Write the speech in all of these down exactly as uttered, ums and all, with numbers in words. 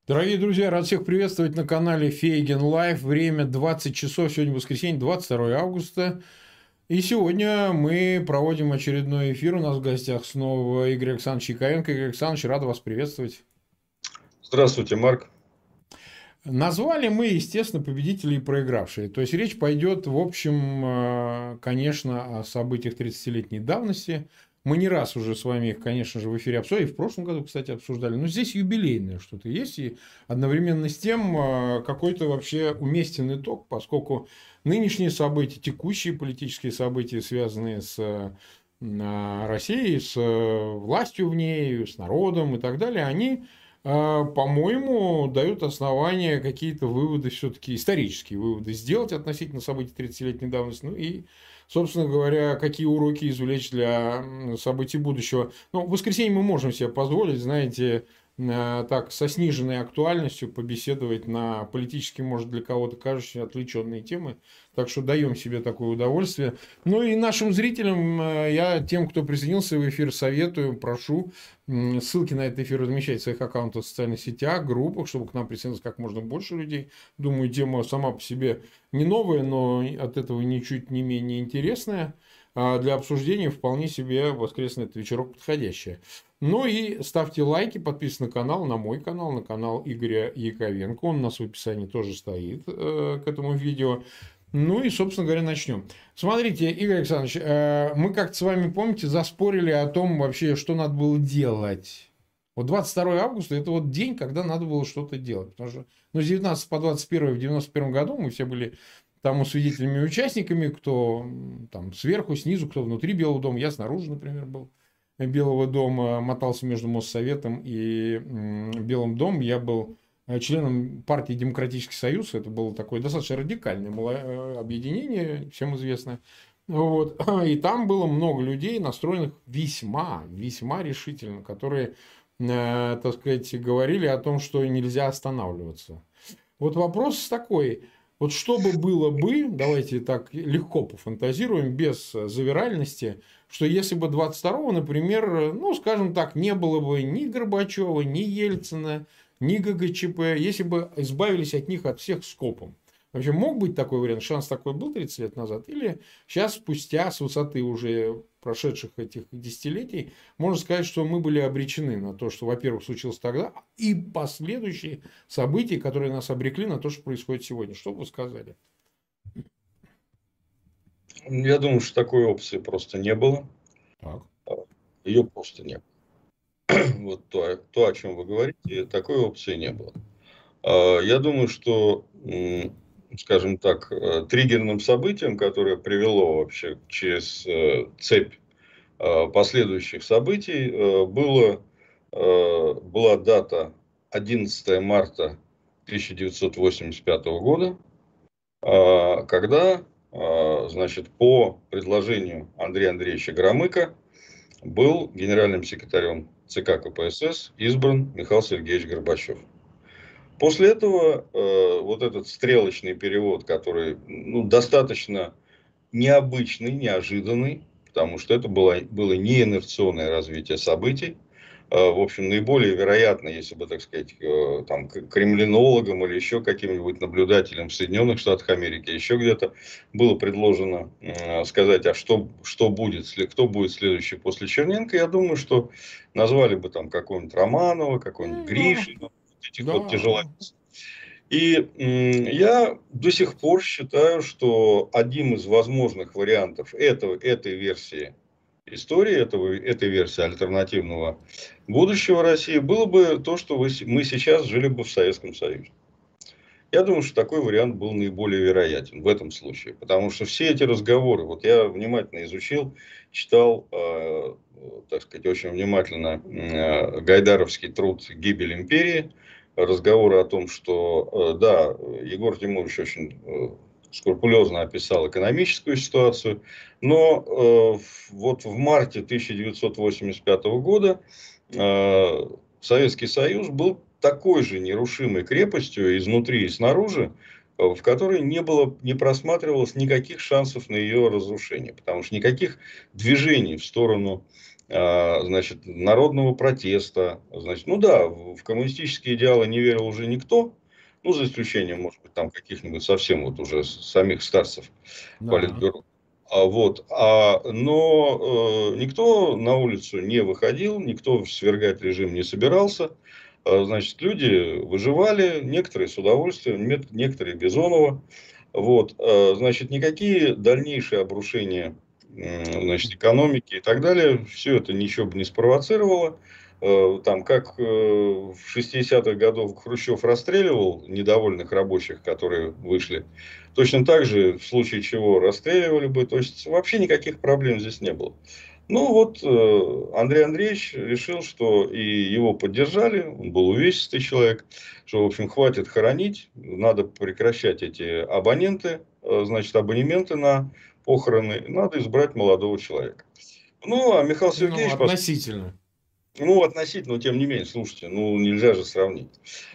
Дорогие друзья, рад всех приветствовать на канале Фейген Лайв. Время двадцать часов, сегодня воскресенье, двадцать второе августа. И сегодня мы проводим очередной эфир. У нас в гостях снова Игорь Александрович Яковенко. Игорь Александрович, рад вас приветствовать. Здравствуйте, Марк. Назвали мы, естественно, победителей и проигравшие. То есть речь пойдет, в общем, конечно, о событиях тридцатилетней давности. Мы не раз уже с вами их, конечно же, в эфире обсуждали. И в прошлом году, кстати, обсуждали. Но здесь юбилейное что-то есть. И одновременно с тем какой-то вообще уместен итог, поскольку нынешние события, текущие политические события, связанные с Россией, с властью в ней, с народом и так далее, они, по-моему, дают основания какие-то выводы, все-таки исторические выводы сделать относительно событий тридцатилетней давности. Ну и, собственно говоря, какие уроки извлечь для событий будущего. Ну, в воскресенье мы можем себе позволить, знаете, так, со сниженной актуальностью побеседовать на политически, может, для кого-то кажущиеся отвлеченные темы. Так что даем себе такое удовольствие. Ну и нашим зрителям, я тем, кто присоединился в эфир, советую, прошу ссылки на этот эфир размещать в своих аккаунтах в социальных сетях, группах, чтобы к нам присоединилось как можно больше людей. Думаю, тема сама по себе не новая, но от этого ничуть не менее интересная. А для обсуждения вполне себе воскресный этот вечерок подходящая. Ну и ставьте лайки, подписывайтесь на канал, на мой канал, на канал Игоря Яковенко. Он у нас в описании тоже стоит э, к этому видео. Ну и, собственно говоря, начнем. Смотрите, Игорь Александрович, э, мы как-то с вами, помните, заспорили о том вообще, что надо было делать. Вот двадцать второе августа – это вот день, когда надо было что-то делать. Потому что ну, с девятнадцатого по двадцать первое в девяносто первом году мы все были тому свидетелями и участниками, кто там сверху, снизу, кто внутри Белого дома. Я снаружи, например, был Белого дома, мотался между Моссоветом и Белым домом. Я был членом партии «Демократический союз». Это было такое достаточно радикальное объединение, всем известное. Вот. И там было много людей, настроенных весьма, весьма решительно, которые, так сказать, говорили о том, что нельзя останавливаться. Вот вопрос такой. Вот что бы было бы, давайте так легко пофантазируем, без завиральности, что если бы двадцать второго, например, ну, скажем так, не было бы ни Горбачева, ни Ельцина, ни ГГЧП, если бы избавились от них от всех скопом. Вообще мог быть такой вариант, шанс такой был тридцать лет назад? Или сейчас, спустя, с высоты уже прошедших этих десятилетий, можно сказать, что мы были обречены на то, что, во-первых, случилось тогда, и последующие события, которые нас обрекли на то, что происходит сегодня. Что бы вы сказали? Я думаю, что такой опции просто не было. Так. Ее просто не было. Вот то, то, о чем вы говорите, такой опции не было. Я думаю, что, скажем так, триггерным событием, которое привело вообще через цепь последующих событий, было, была дата одиннадцатое марта тысяча девятьсот восемьдесят пятого года, когда, значит, по предложению Андрея Андреевича Громыка был генеральным секретарем ЦК КПСС избран Михаил Сергеевич Горбачев. После этого э, вот этот стрелочный перевод, который ну, достаточно необычный, неожиданный, потому что это было, было не инерционное развитие событий. Э, в общем, наиболее вероятно, если бы, так сказать, э, там, кремлинологам или еще каким-нибудь наблюдателям в Соединенных Штатах Америки, еще где-то было предложено э, сказать, а что, что будет, кто будет следующий после Черненко, я думаю, что назвали бы там какого-нибудь Романова, какого-нибудь Гришина. Этих Да. вот тяжеловесов. И м, я до сих пор считаю, что одним из возможных вариантов этого, этой версии истории, этого, этой версии альтернативного будущего России было бы то, что вы, мы сейчас жили бы в Советском Союзе. Я думаю, что такой вариант был наиболее вероятен в этом случае. Потому что все эти разговоры, вот я внимательно изучил, читал, э, так сказать, очень внимательно э, гайдаровский труд «Гибель империи», разговоры о том, что, э, да, Егор Тимурович очень э, скрупулезно описал экономическую ситуацию, но э, вот в марте тысяча девятьсот восемьдесят пятого года э, Советский Союз был такой же нерушимой крепостью изнутри и снаружи, в которой не было, не просматривалось никаких шансов на ее разрушение. Потому что никаких движений в сторону значит, народного протеста. Значит, ну да, в коммунистические идеалы не верил уже никто, ну, за исключением, может быть, там каких-нибудь совсем вот уже самих старцев Да. политбюро. А вот, а, но э, никто на улицу не выходил, никто свергать режим не собирался. А, значит, люди выживали, некоторые с удовольствием, некоторые Бизонова. Вот, а, значит, никакие дальнейшие обрушения, значит, экономики и так далее, все это ничего бы не спровоцировало. Там, как в шестидесятых годах Хрущев расстреливал недовольных рабочих, которые вышли, точно так же, в случае чего, расстреливали бы. То есть, вообще никаких проблем здесь не было. Ну, вот Андрей Андреевич решил, что и его поддержали, он был увесистый человек, что, в общем, хватит хоронить, надо прекращать эти абоненты, значит, абонементы на похороны, надо избрать молодого человека. Ну, а Михаил Ну, Сергеевич... относительно. Ну, относительно, но тем не менее, слушайте, ну, нельзя же сравнить.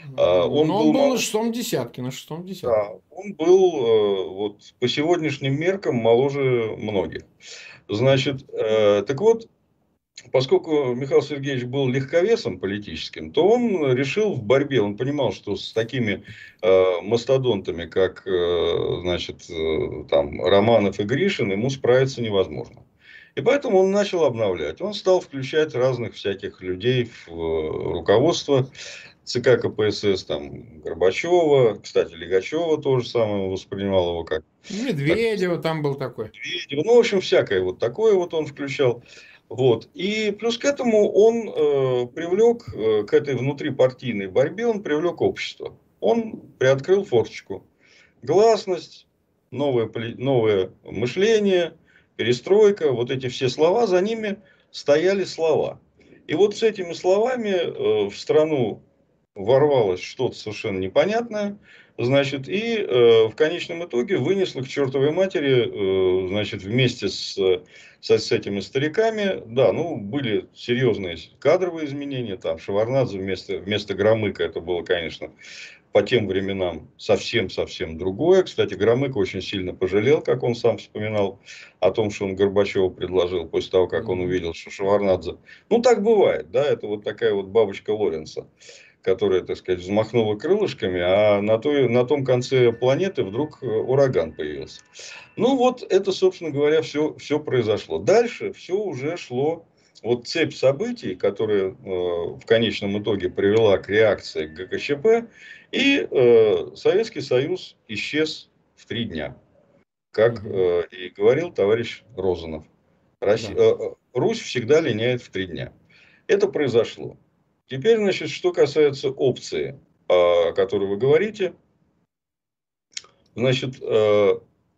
Он Но он был был на моложе, шестом десятке, на шестом десятке. да, он был вот по сегодняшним меркам моложе многих. Значит, так вот, поскольку Михаил Сергеевич был легковесом политическим, то он решил в борьбе, он понимал, что с такими э, мастодонтами, как э, значит, э, там, Романов и Гришин, ему справиться невозможно. И поэтому он начал обновлять. Он стал включать разных всяких людей в э, руководство ЦК КПСС, там, Горбачева, кстати, Лигачева тоже самое воспринимал его как... Медведева там был такой. Медведева, ну, в общем, всякое вот такое вот он включал. Вот. И плюс к этому он э, привлек э, к этой внутрипартийной борьбе, он привлек общество. Он приоткрыл форточку. Гласность, новое, новое мышление, перестройка, вот эти все слова, за ними стояли слова. И вот с этими словами э, в страну ворвалось что-то совершенно непонятное, значит, и э, в конечном итоге вынесло к чертовой матери, э, значит, вместе с, с, с этими стариками, да, ну, были серьезные кадровые изменения, там, Шеварнадзе вместо, вместо Громыка, это было, конечно, по тем временам совсем-совсем другое. Кстати, Громыко очень сильно пожалел, как он сам вспоминал, о том, что он Горбачеву предложил после того, как он увидел, что Шеварнадзе... Ну, так бывает, да, это вот такая вот бабочка Лоренца, которая, так сказать, взмахнула крылышками, а на, той, на том конце планеты вдруг ураган появился. Ну, вот это, собственно говоря, все, все произошло. Дальше все уже шло... Вот цепь событий, которая э, в конечном итоге привела к реакции гэ ка че пэ, и э, Советский Союз исчез в три дня, как э, и говорил товарищ Розанов. Россия, Да. э, Русь всегда линяет в три дня. Это произошло. Теперь, значит, что касается опции, о которой вы говорите, значит, э,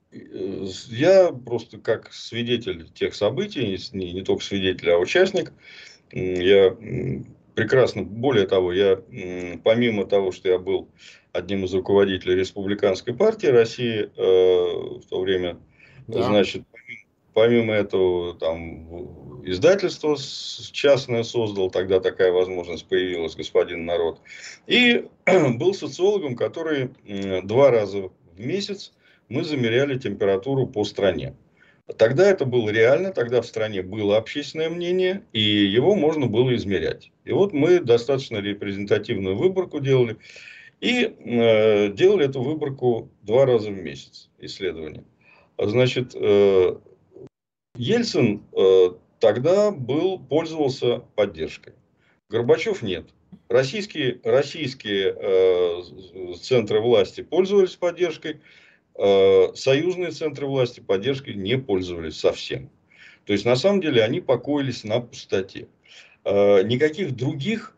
я просто как свидетель тех событий, не, не только свидетель, а участник, я прекрасно, более того, я помимо того, что я был одним из руководителей Республиканской партии России э, в то время, Да. значит, помимо этого, там, издательство частное создал, тогда такая возможность появилась, господин Народ. И был социологом, который два раза в месяц мы замеряли температуру по стране. Тогда это было реально, тогда в стране было общественное мнение, и его можно было измерять. И вот мы достаточно репрезентативную выборку делали, и э, делали эту выборку два раза в месяц, исследование. Значит, э, Ельцин э, тогда был, пользовался поддержкой. Горбачев нет. Российские, российские э, центры власти пользовались поддержкой, э, союзные центры власти поддержкой не пользовались совсем. То есть, на самом деле, они покоились на пустоте. Э, никаких других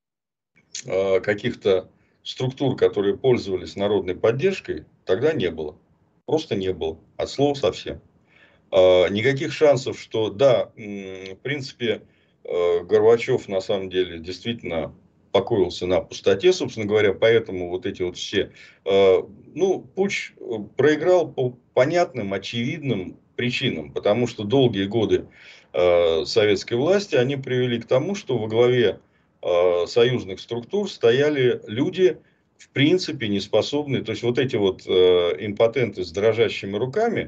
э, каких-то структур, которые пользовались народной поддержкой, тогда не было. Просто не было. От слова совсем. Никаких шансов, что да, в принципе, Горбачев на самом деле действительно покоился на пустоте, собственно говоря, поэтому вот эти вот все... Ну, путч проиграл по понятным, очевидным причинам, потому что долгие годы советской власти, они привели к тому, что во главе союзных структур стояли люди, в принципе, не способные, то есть вот эти вот импотенты с дрожащими руками,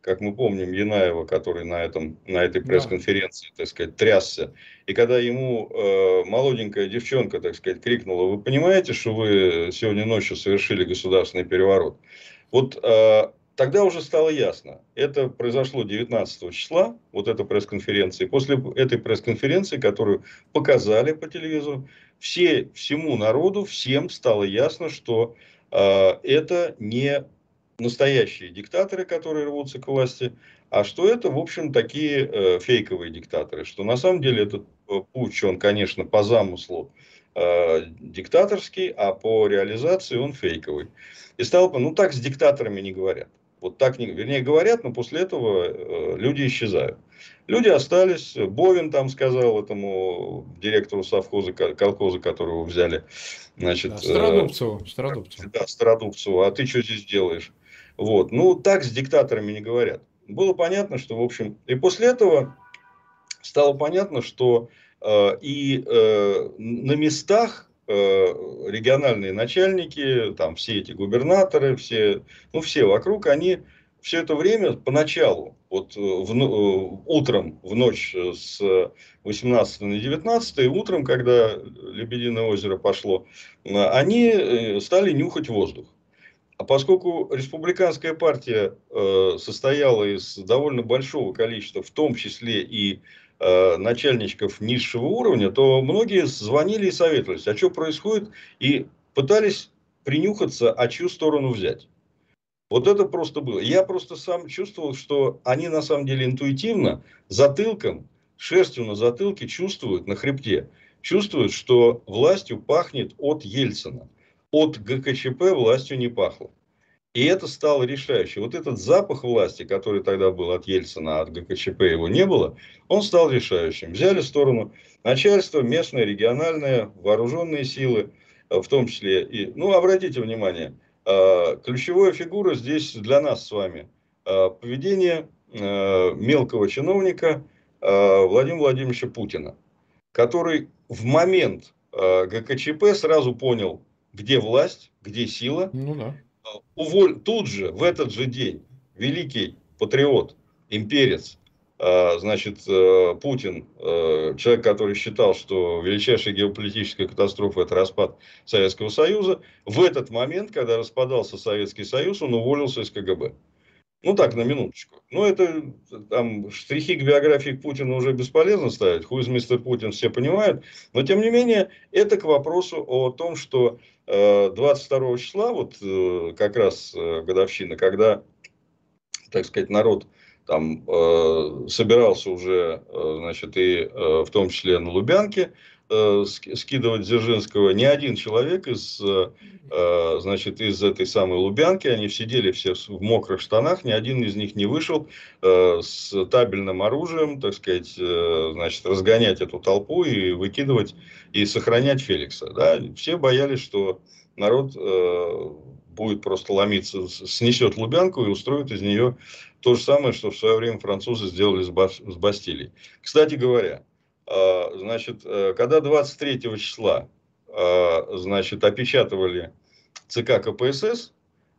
как мы помним, Янаева, который на, этом, на этой Да. пресс-конференции, так сказать, трясся. И когда ему э, молоденькая девчонка, так сказать, крикнула: вы понимаете, что вы сегодня ночью совершили государственный переворот? Вот э, тогда уже стало ясно. Это произошло девятнадцатого числа, вот эта пресс-конференция. И после этой пресс-конференции, которую показали по телевизору, все, всему народу, всем стало ясно, что э, это не настоящие диктаторы, которые рвутся к власти, а что это, в общем, такие э, фейковые диктаторы. Что на самом деле этот э, путч, он, конечно, по замыслу э, диктаторский, а по реализации он фейковый. И стало, ну так с диктаторами не говорят. Вот так, не, вернее, говорят, но после этого э, люди исчезают. Люди остались. Бовин там сказал этому директору совхоза, колхоза, которого взяли. Значит, Да, Стародубцеву, Стародубцеву. Да, Стародубцеву. А ты что здесь делаешь? Вот. Ну, так с диктаторами не говорят. Было понятно, что, в общем... И после этого стало понятно, что э, и э, на местах э, региональные начальники, там все эти губернаторы, все, ну, все вокруг, они все это время поначалу, вот в, э, утром, в ночь с восемнадцатого на девятнадцатое, утром, когда Лебединое озеро пошло, они стали нюхать воздух. А поскольку республиканская партия э, состояла из довольно большого количества, в том числе и э, начальников низшего уровня, то многие звонили и советовались, а что происходит, и пытались принюхаться, а чью сторону взять. Вот это просто было. Я просто сам чувствовал, что они на самом деле интуитивно, затылком, шерстью на затылке чувствуют, на хребте, чувствуют, что властью пахнет от Ельцина. От ГКЧП властью не пахло. И это стало решающим. Вот этот запах власти, который тогда был от Ельцина, а от ГКЧП его не было, он стал решающим. Взяли сторону начальства, местное, региональное, вооруженные силы, в том числе. И, ну, обратите внимание, ключевая фигура здесь для нас с вами. Поведение мелкого чиновника Владимира Владимировича Путина, который в момент ГКЧП сразу понял, где власть, где сила. Ну да. Уволь... Тут же, в этот же день, великий патриот, имперец, значит, Путин, человек, который считал, что величайшая геополитическая катастрофа – это распад Советского Союза, в этот момент, когда распадался Советский Союз, он уволился из КГБ. Ну так, на минуточку. Ну, это там штрихи к биографии Путина уже бесполезно ставить. Who is мистер Путин, все понимают. Но, тем не менее, это к вопросу о том, что двадцать второго числа, вот как раз годовщина, когда, так сказать, народ там э, собирался уже, э, значит, и э, в том числе на Лубянке э, скидывать Дзержинского, ни один человек из, э, значит, из этой самой Лубянки, они сидели все в мокрых штанах, ни один из них не вышел э, с табельным оружием, так сказать, э, значит, разгонять эту толпу и выкидывать, и сохранять Феликса. Да? Все боялись, что народ э, будет просто ломиться, снесет Лубянку и устроит из нее то же самое, что в свое время французы сделали с Бастилией. Кстати говоря, значит, когда двадцать третьего числа, значит, опечатывали ЦК КПСС,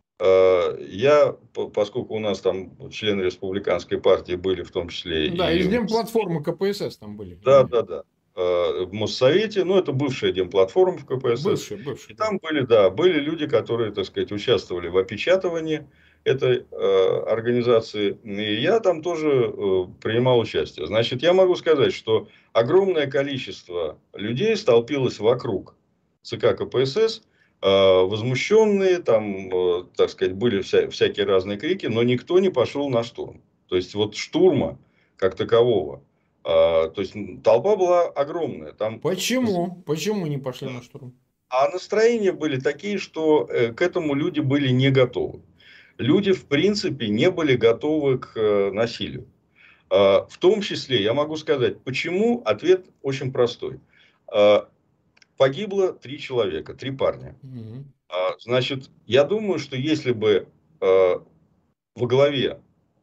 я, поскольку у нас там члены республиканской партии были в том числе... Да, и из Демплатформы КПСС там были. Да, да, да. В Моссовете, ну, это бывшая Демплатформа в КПСС. Бывшая, бывшая. И там были, да, были люди, которые, так сказать, участвовали в опечатывании этой э, организации. И я там тоже э, принимал участие. Значит, я могу сказать, что огромное количество людей столпилось вокруг ЦК КПСС, э, возмущенные, там, э, так сказать, были вся, всякие разные крики, но никто не пошел на штурм. То есть, вот штурма как такового. То есть толпа была огромная. Там... Почему? Почему не пошли на штурм? А настроения были такие, что к этому люди были не готовы. Люди, в принципе, не были готовы к насилию. В том числе, я могу сказать, почему? Ответ очень простой. Погибло три человека, три парня. Угу. Значит, я думаю, что если бы во главе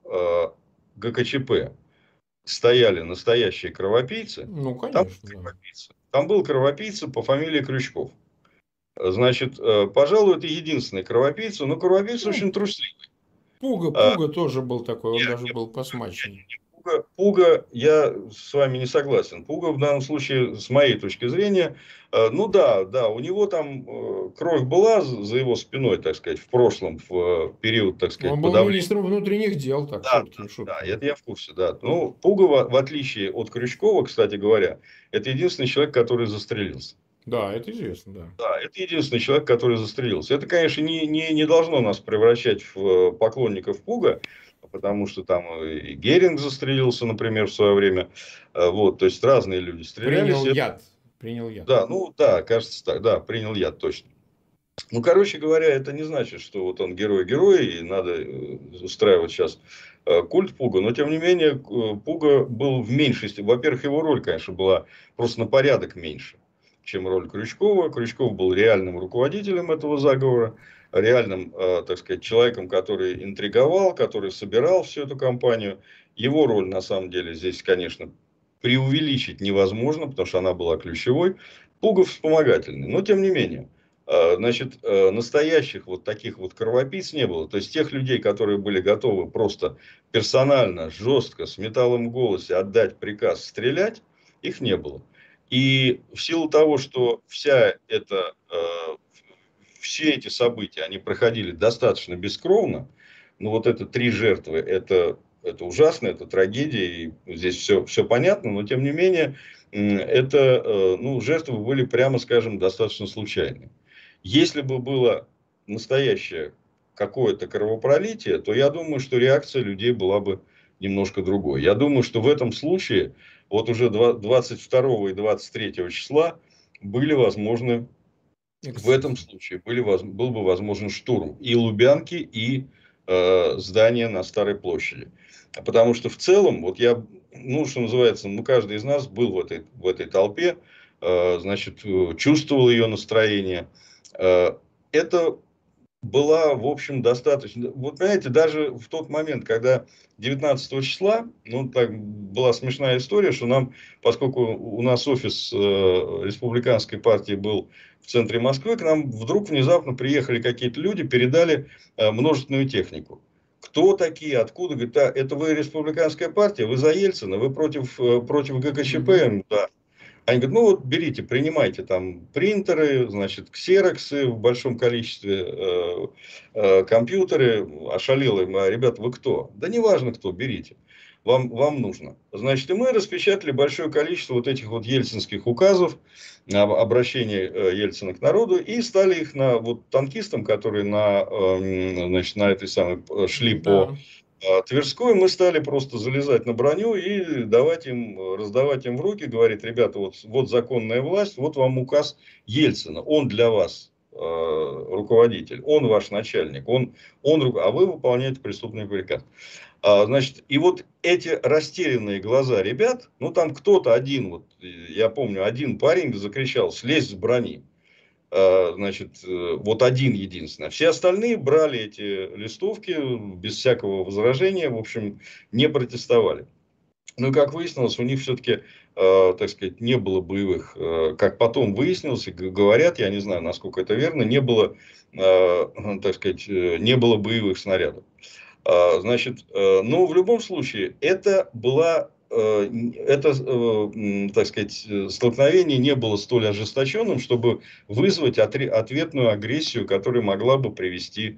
ГКЧП стояли настоящие кровопийцы, ну, конечно, там, кровопийцы. Там был кровопийца по фамилии Крючков. Значит, пожалуй, это единственный кровопийца, но кровопийца ну, очень трусливый. Пуга, А, Пуга тоже был такой, он не, даже не был Пуга, посмачнее. Пуга, Пуга, я с вами не согласен. Пуга в данном случае, с моей точки зрения, э, ну да, да, у него там э, кровь была за за его спиной, так сказать, в прошлом, в э, период, так сказать, Он был подавления. министром внутренних дел, так, Да, да, шутками да, шутками. это я в курсе, да. Ну, Пуга, в, в отличие от Крючкова, кстати говоря, это единственный человек, который застрелился. Да, это известно, да. Да, это единственный человек, который застрелился. Это, конечно, не, не, не должно нас превращать в э, поклонников Пуга, потому что там и Геринг застрелился, например, в свое время. Э, Вот, то есть разные люди стрелялись. Принял Это, яд. Принял яд. да, ну да, кажется так, да, принял яд точно. Ну, короче говоря, это не значит, что вот он герой-герой, и надо э, устраивать сейчас э, культ Пуга. Но, тем не менее, э, Пуга был в меньшести. Во-первых, его роль, конечно, была просто на порядок меньше, чем роль Крючкова. Крючков был реальным руководителем этого заговора, реальным, э, так сказать, человеком, который интриговал, который собирал всю эту компанию. Его роль, на самом деле, здесь, конечно, преувеличить невозможно, потому что она была ключевой. Пуга вспомогательный, но, тем не менее. А, Значит, э, настоящих вот таких вот кровопийц не было. То есть, тех людей, которые были готовы просто персонально, жестко, с металлом в голосе отдать приказ стрелять, их не было. И в силу того, что вся эта, э, все эти события, они проходили достаточно бескровно, ну вот это три жертвы, это, это ужасно, это трагедия, и здесь все, все понятно, но тем не менее, м, это, э, ну, жертвы были, прямо скажем, достаточно случайные. Если бы было настоящее какое-то кровопролитие, то я думаю, что реакция людей была бы немножко другой. Я думаю, что в этом случае, вот уже двадцать второго и двадцать третьего числа были возможны, в этом Эксцессы. случае были, воз- был бы возможен штурм и Лубянки, и э, здания на Старой площади. А Потому что в целом, вот я, ну, что называется, ну, каждый из нас был в этой, в этой толпе, э, значит, э, чувствовал ее настроение. Э, это была, в общем, достаточно. Вот, понимаете, даже в тот момент, когда девятнадцатого числа, ну, так была смешная история, что нам, поскольку у нас офис э, республиканской партии был в центре Москвы, к нам вдруг внезапно приехали какие-то люди, передали э, множественную технику. Кто такие, откуда? Говорит, а, это вы республиканская партия, вы за Ельцина, вы против, э, против Мгм. ГКЧП? Да. Они говорят, ну вот берите, принимайте там принтеры, значит, ксероксы в большом количестве, э, э, компьютеры. Ошалелые мы, а, ребята, вы кто? Да неважно кто, берите. Вам, вам нужно. Значит, и мы распечатали большое количество вот этих вот ельцинских указов, об- обращений э, Ельцина к народу, и стали их на вот танкистам, которые на, эм, значит, на этой самой э, шли по Да. а Тверской, мы стали просто залезать на броню и давать им, э, раздавать им в руки, говорит, ребята, вот, вот законная власть, вот вам указ Ельцина, он для вас э, руководитель, он ваш начальник, он, он, ру- а вы выполняете преступный приказ. А, значит, и вот эти растерянные глаза ребят, ну там кто-то один, вот, э, я помню, один парень закричал, слезь с брони. А, Значит, э, вот один единственный. Все остальные брали эти листовки без всякого возражения, в общем, не протестовали. Ну, и как выяснилось, у них все-таки, э, так сказать, не было боевых, э, как потом выяснилось, и г- говорят, я не знаю, насколько это верно, не было, э, так сказать, э, не было боевых снарядов. А, Значит, э, но в любом случае, это была, э, это, э, м, так сказать, э, столкновение не было столь ожесточенным, чтобы вызвать отре- ответную агрессию, которая могла бы привести,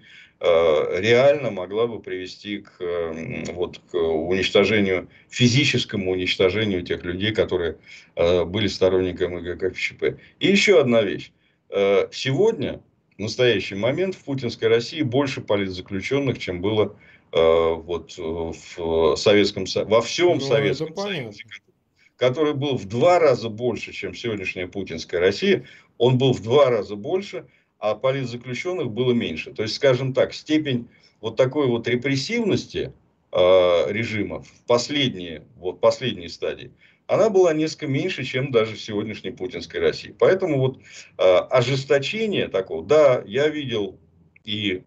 э, реально могла бы привести к, э, м, вот, к уничтожению, физическому уничтожению тех людей, которые э, были сторонниками ГКЧП. И еще одна вещь. Э, Сегодня, в настоящий момент, в путинской России больше политзаключенных, чем было э, вот, э, в Советском Со- во всем Ну, это Советском Союзе, понятно. который был в два раза больше, чем сегодняшняя путинская Россия, он был в два раза больше, а политзаключенных было меньше. То есть, скажем так, степень вот такой вот репрессивности э, режима в последние, вот последней стадии, она была несколько меньше, чем даже в сегодняшней путинской России. Поэтому вот э, ожесточение такого, да, я видел и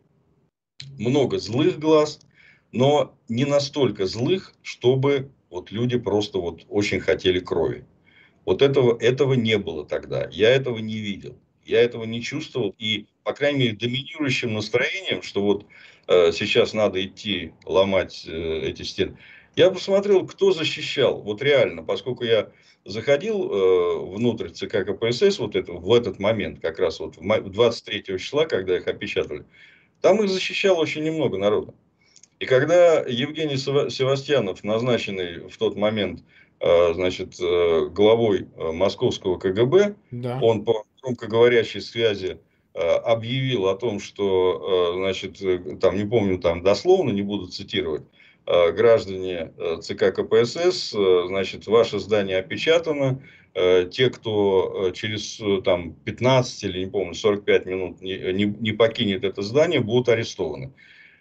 много злых глаз, но не настолько злых, чтобы вот люди просто вот очень хотели крови. Вот этого, этого не было тогда. Я этого не видел. Я этого не чувствовал. И по крайней мере, доминирующим настроением, что вот э, сейчас надо идти ломать э, эти стены. Я посмотрел, кто защищал. Вот реально, поскольку я заходил э, внутрь ЦК КПСС вот это, в этот момент, как раз вот в двадцать третьего числа, когда их опечатали, там их защищало очень немного народа. И когда Евгений Севастьянов, назначенный в тот момент э, значит, э, главой э, московского КГБ, Да. он по громкоговорящей связи э, объявил о том, что, э, значит, э, там, не помню, там дословно, не буду цитировать, э, граждане э, ЦК КПСС, э, значит, ваше здание опечатано, э, те, кто э, через э, там, пятнадцать или, не помню, сорок пять минут не, не, не покинет это здание, будут арестованы.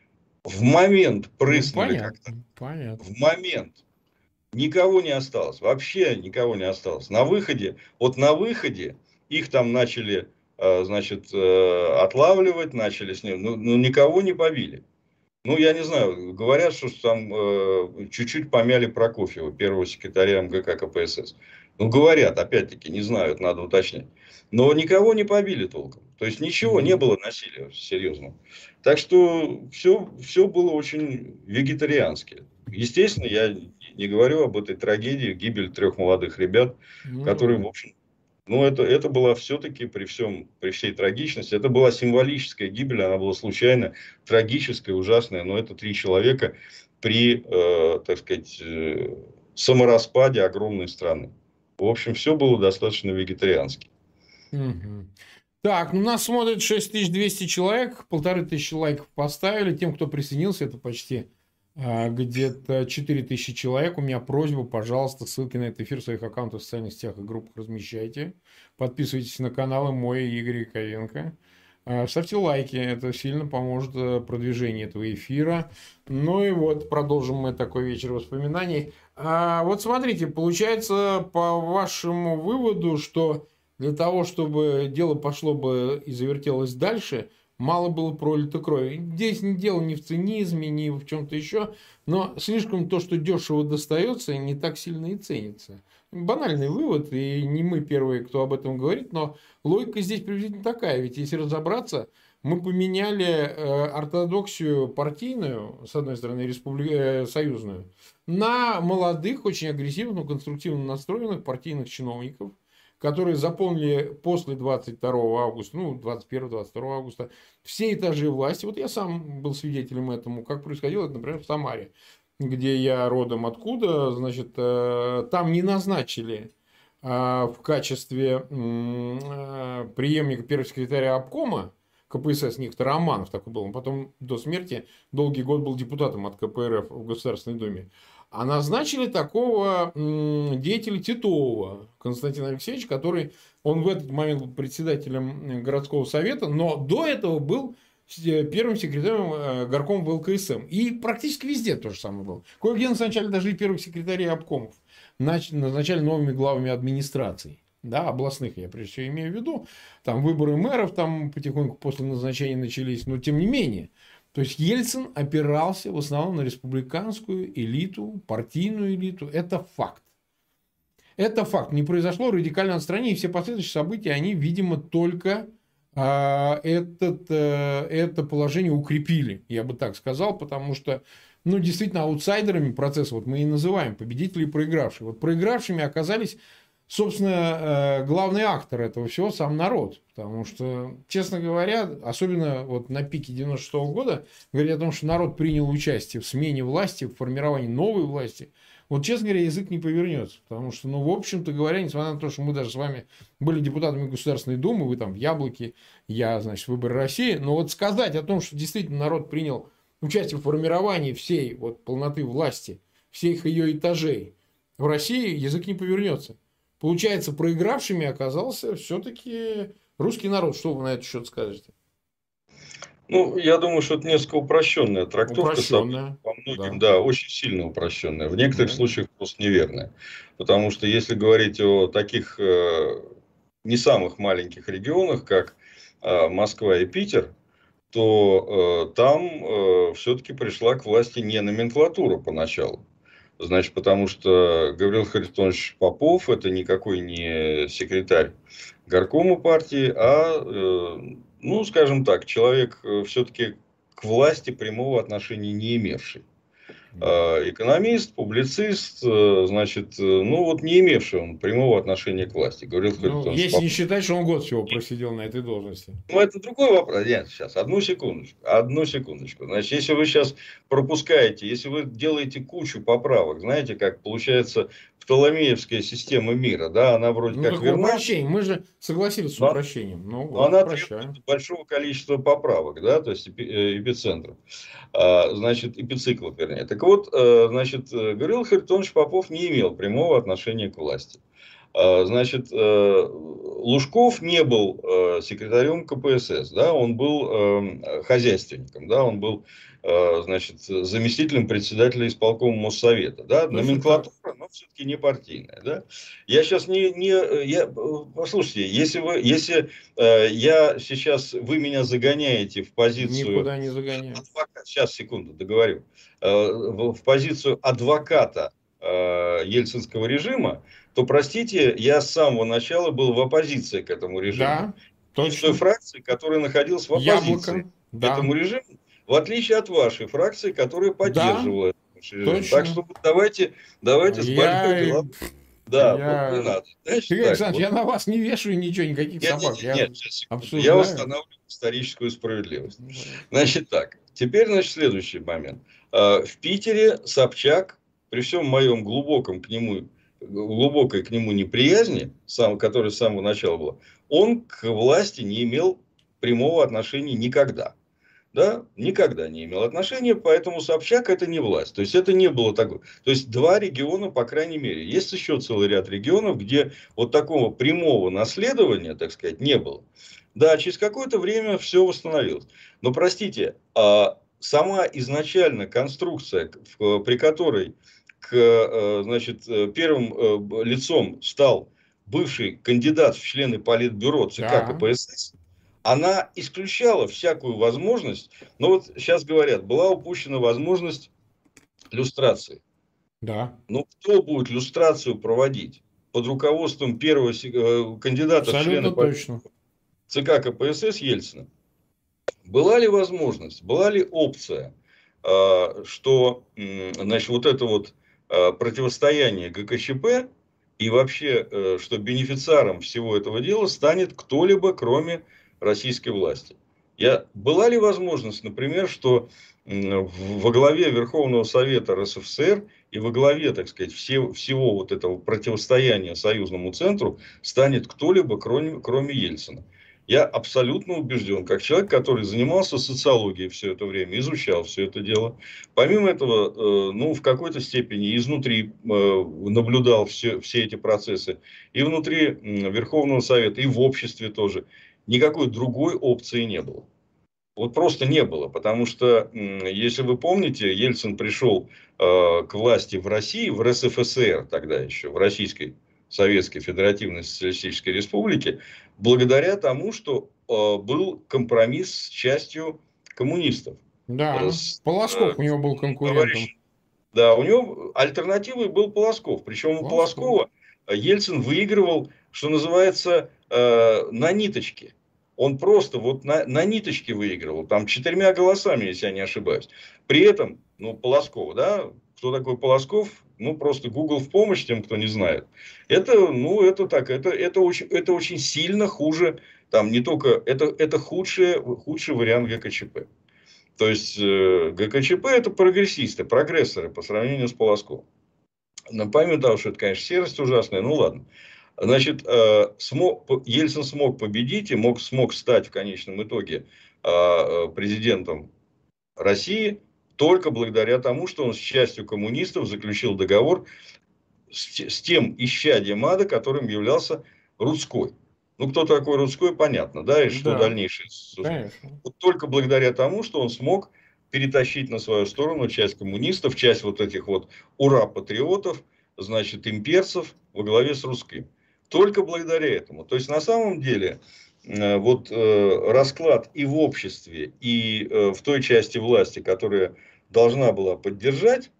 В момент Ну, прыснули как-то. понятно, понятно. В момент. Никого не осталось. Вообще никого не осталось. На выходе, вот на выходе их там начали, э, значит, э, отлавливать, начали с ним, ну, ну, никого не побили. Ну, я не знаю, говорят, что там э, чуть-чуть помяли Прокофьева, первого секретаря МГК КПСС. Ну, говорят, опять-таки, не знаю, это надо уточнять. Но никого не побили толком. То есть, ничего, не было насилия серьезного. Так что, все, все было очень вегетариански. Естественно, я не говорю об этой трагедии, гибели трех молодых ребят, Ну, которые, да. в общем, ну, это, это была все-таки при всем, при всей трагичности, это была символическая гибель, она была случайно трагическая, ужасная, но это три человека при, э, так сказать, э, самораспаде огромной страны. В общем, все было достаточно вегетариански. Угу. Так, ну нас смотрит шесть тысяч двести человек, полторы тысячи лайков поставили. Тем, кто присоединился, это почти а, где-то четыре тысячи человек. У меня просьба, пожалуйста, ссылки на этот эфир в своих аккаунтах в социальных сетях и группах размещайте. Подписывайтесь на каналы мой и Игоря Яковенко. А, ставьте лайки, это сильно поможет продвижению этого эфира. Ну и вот, продолжим мы такой вечер воспоминаний. А, вот смотрите, получается, по вашему выводу, что для того, чтобы дело пошло бы и завертелось дальше, мало было пролито крови. Здесь не дело ни в цинизме, ни в чем-то еще, но слишком то, что дешево достается, не так сильно и ценится. Банальный вывод, и не мы первые, кто об этом говорит, но логика здесь приблизительно такая. Ведь если разобраться, мы поменяли э, ортодоксию партийную, с одной стороны, республи... э, союзную, на молодых, очень агрессивно, конструктивно настроенных партийных чиновников, которые заполнили после двадцать второго августа, ну, двадцать первого двадцать второго августа, все этажи власти. Вот я сам был свидетелем этому, как происходило это, например, в Самаре, где я родом откуда, значит, там не назначили в качестве преемника первого секретаря обкома КПСС, некто Романов такой был, он потом до смерти долгий год был депутатом от КПРФ в Государственной Думе. А назначили такого деятеля Титова Константина Алексеевича, который, он в этот момент был председателем городского совета, но до этого был первым секретарем горкома ВЛКСМ. И практически везде то же самое было. Кое-где назначали даже и первых секретарей обкомов. Назначали новыми главами администраций. Да, областных, я прежде всего имею в виду. Там выборы мэров там потихоньку после назначения начались. Но тем не менее. То есть Ельцин опирался в основном на республиканскую элиту, партийную элиту. Это факт. Это факт. Не произошло радикального отстранения. И все последующие события, они, видимо, только а, этот, а, это положение укрепили. Я бы так сказал. Потому что, ну, действительно, аутсайдерами процесса, вот мы и называем победители и проигравшие. Вот проигравшими оказались, собственно, главный актор этого всего сам народ. Потому что, честно говоря, особенно вот на пике девяносто шестого года, говорят о том, что народ принял участие в смене власти, в формировании новой власти. Вот, честно говоря, язык не повернется. Потому что, ну, в общем-то говоря, несмотря на то, что мы даже с вами были депутатами Государственной Думы, вы там в Яблоке, я, значит, в Выборы России, но вот сказать о том, что действительно народ принял участие в формировании всей вот полноты власти, всех ее этажей в России, язык не повернется. Получается, проигравшими оказался все-таки русский народ. Что вы на этот счет скажете? Ну, я думаю, что это несколько упрощенная трактовка. Упрощенная. По многим, да. да, очень сильно упрощенная. В некоторых да. случаях просто неверная. Потому что если говорить о таких э, не самых маленьких регионах, как э, Москва и Питер, то э, там э, все-таки пришла к власти не номенклатура поначалу. Значит, потому что Гавриил Харитонович Попов это никакой не секретарь горкома партии, а э, ну, скажем так, человек все-таки к власти прямого отношения не имевший. Экономист, публицист, значит, ну вот не имевший он прямого отношения к власти. Говорил Ну, Харитонович если не Попов. считать, что он год всего просидел на этой должности. Ну, это другой вопрос. Нет, сейчас, одну секундочку. Одну секундочку. Значит, если вы сейчас пропускаете, если вы делаете кучу поправок, знаете, как получается Птоломеевская система мира, да, она вроде Ну, как такое верна, упрощение. Мы же согласились с но, упрощением. Ну, но вот, она упрощаем. требует большого количества поправок, да, то есть эпицентров. А, значит, эпициклов, вернее. Так вот, значит, Гавриил Харитонович Попов не имел прямого отношения к власти. Значит, Лужков не был секретарем ка пэ эс эс, да, он был хозяйственником, да, он был, значит, заместителем председателя исполкома Моссовета, да, номенклатура, но все-таки не партийная, да. Я сейчас не, не я, послушайте, если вы, если я сейчас, вы меня загоняете в позицию... Никуда не загоняю. Адвокат, сейчас, секунду, договорю. В позицию адвоката ельцинского режима, то, простите, я с самого начала был в оппозиции к этому режиму. Да, точно. Из той фракции, которая находилась в оппозиции Яблоко, к да. этому режиму, в отличие от вашей фракции, которая поддерживала да, этот режим. точно. Так что давайте, давайте с больной я... головой. Да, я... вот не надо. Значит, Сергей так, Александрович, вот. я на вас не вешаю ничего, никаких Нет, собак. нет, я нет, сейчас, обсуждаю. Я восстанавливаю историческую справедливость. Значит так, теперь, значит, следующий момент. В Питере Собчак, при всем моем глубоком к нему, глубокой к нему неприязни, сам, которая с самого начала была, он к власти не имел прямого отношения никогда. Да, никогда не имел отношения, поэтому Собчак это не власть. То есть это не было такого. То есть два региона, по крайней мере. Есть еще целый ряд регионов, где вот такого прямого наследования, так сказать, не было. Да, через какое-то время все восстановилось. Но простите, сама изначально конструкция, при которой к, значит, первым лицом стал бывший кандидат в члены Политбюро ЦК да. ка пэ эс эс, она исключала всякую возможность, но вот сейчас говорят, была упущена возможность люстрации. Да. Ну, кто будет люстрацию проводить под руководством первого кандидата абсолютно в члены ЦК ка пэ эс эс Ельцина? Была ли возможность, была ли опция, что, значит, вот это вот противостояние гэ ка че пэ и вообще, что бенефициаром всего этого дела станет кто-либо, кроме российской власти? Я, была ли возможность, например, что во главе Верховного Совета эр эс эф эс эр и во главе, так сказать, все, всего вот этого противостояния союзному центру станет кто-либо, кроме, кроме Ельцина? Я абсолютно убежден, как человек, который занимался социологией все это время, изучал все это дело. Помимо этого, ну, в какой-то степени изнутри наблюдал все, все эти процессы. И внутри Верховного Совета, и в обществе тоже. Никакой другой опции не было. Вот просто не было. Потому что, если вы помните, Ельцин пришел к власти в России, в эр эс эф эс эр тогда еще, в Российской Советской Федеративной Социалистической Республике, благодаря тому, что был компромисс с частью коммунистов. Да, с, Полосков э, у него был конкурентом. Товарищ, да, у него альтернативой был Полосков. Причем у Полоскова Ельцин выигрывал, что называется, э, на ниточке. Он просто вот на, на ниточке выигрывал, там четырьмя голосами, если я не ошибаюсь. При этом, ну, Полосков, да, кто такой Полосков? Ну, просто Google в помощь тем, кто не знает. Это, ну, это так, это, это, очень, это очень сильно хуже, там не только, это, это худший, худший вариант гэ ка че пэ. То есть, э, гэ ка че пэ это прогрессисты, прогрессоры по сравнению с Полосковым. Но помимо того, что это, конечно, серость ужасная, ну ладно. Значит, э, смог, Ельцин смог победить и мог, смог стать в конечном итоге э, президентом России только благодаря тому, что он с частью коммунистов заключил договор с, с тем исчадием ада, которым являлся Рудской. Ну, кто такой Рудской, понятно, да, и что да, дальнейшее. Вот только благодаря тому, что он смог перетащить на свою сторону часть коммунистов, часть вот этих вот ура-патриотов, значит, имперцев во главе с Рудским. Только благодаря этому. То есть, на самом деле, вот расклад и в обществе, и в той части власти, которая должна была поддержать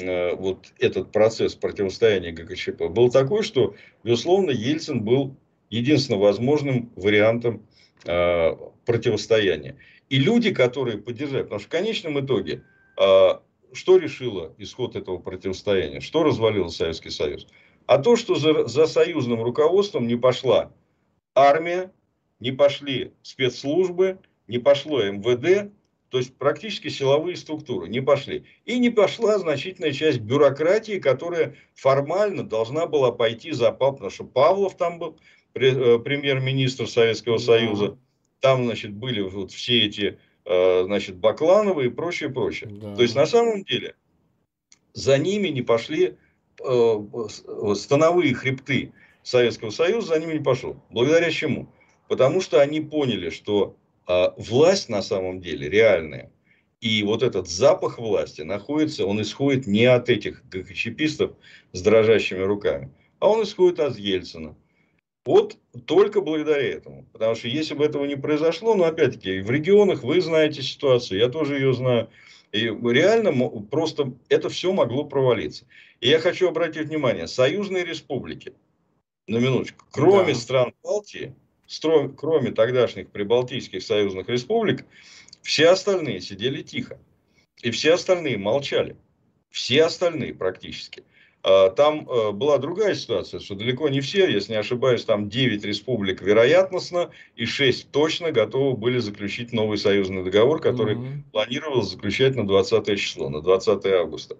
вот этот процесс противостояния гэ ка че пэ, был такой, что, безусловно, Ельцин был единственно возможным вариантом э, противостояния. И люди, которые поддержали, потому что в конечном итоге, э, что решило исход этого противостояния? Что развалило Советский Союз? А то, что за, за союзным руководством не пошла армия, не пошли спецслужбы, не пошло эм вэ дэ, то есть практически силовые структуры не пошли. И не пошла значительная часть бюрократии, которая формально должна была пойти за Павлов, потому что Павлов там был, премьер-министр Советского Союза, Да. там, значит, были вот все эти, значит, Баклановы и прочее, прочее. Да. То есть, на самом деле, за ними не пошли становые хребты Советского Союза, за ними не пошел. Благодаря чему? Потому что они поняли, что а, власть на самом деле реальная. И вот этот запах власти находится, он исходит не от этих ГКЧПистов с дрожащими руками, а он исходит от Ельцина. Вот только благодаря этому. Потому что если бы этого не произошло, ну опять-таки, в регионах вы знаете ситуацию, я тоже ее знаю. И реально просто это все могло провалиться. И я хочу обратить внимание, союзные республики, на минуточку, кроме Да. стран Балтии, кроме тогдашних прибалтийских союзных республик, все остальные сидели тихо. И все остальные молчали. Все остальные практически. Там была другая ситуация, что далеко не все, если не ошибаюсь, там девять республик вероятностно и шесть точно готовы были заключить новый союзный договор, который Угу. планировалось заключать на двадцатое число, на двадцатое августа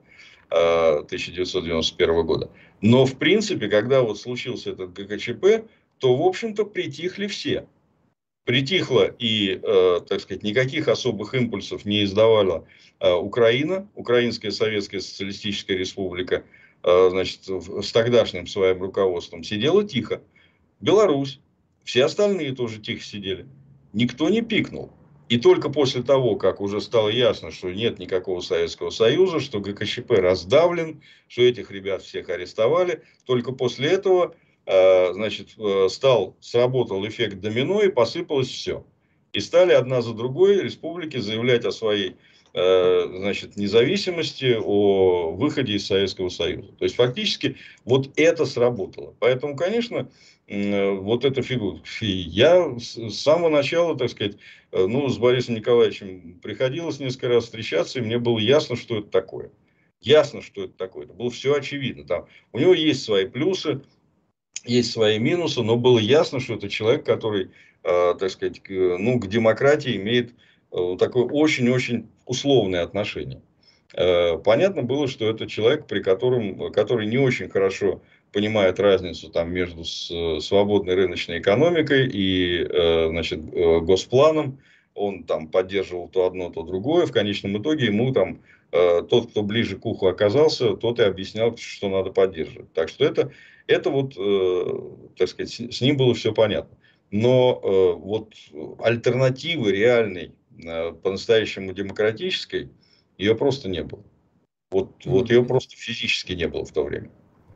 тысяча девятьсот девяносто первого года. Но в принципе, когда вот случился этот ГКЧП, то в общем-то притихли все. Притихла и, э, так сказать, никаких особых импульсов не издавала э, Украина, Украинская Советская Социалистическая Республика, э, значит, с тогдашним своим руководством сидела тихо. Беларусь, все остальные тоже тихо сидели. Никто не пикнул. И только после того, как уже стало ясно, что нет никакого Советского Союза, что ГКЧП раздавлен, что этих ребят всех арестовали, только после этого значит, стал, сработал эффект домино и посыпалось все. И стали одна за другой республики заявлять о своей, значит, независимости, о выходе из Советского Союза. То есть, фактически, вот это сработало. Поэтому, конечно, вот эта фигура. Я с самого начала, так сказать, ну, с Борисом Николаевичем приходилось несколько раз встречаться, и мне было ясно, что это такое. Ясно, что это такое. Это было все очевидно. Там, у него есть свои плюсы, есть свои минусы, но было ясно, что это человек, который, э, так сказать, к, ну, к демократии имеет э, такое очень-очень условное отношение. Э, понятно было, что это человек, при котором, который не очень хорошо понимает разницу там, между с, свободной рыночной экономикой и э, значит, э, госпланом. Он там поддерживал то одно, то другое. В конечном итоге ему там э, тот, кто ближе к уху оказался, тот и объяснял, что надо поддерживать. Так что это это вот, э, так сказать, с, с ним было все понятно. Но э, вот альтернативы реальной, э, по-настоящему демократической, ее просто не было. Вот, вот ее Угу. просто физически не было в то время.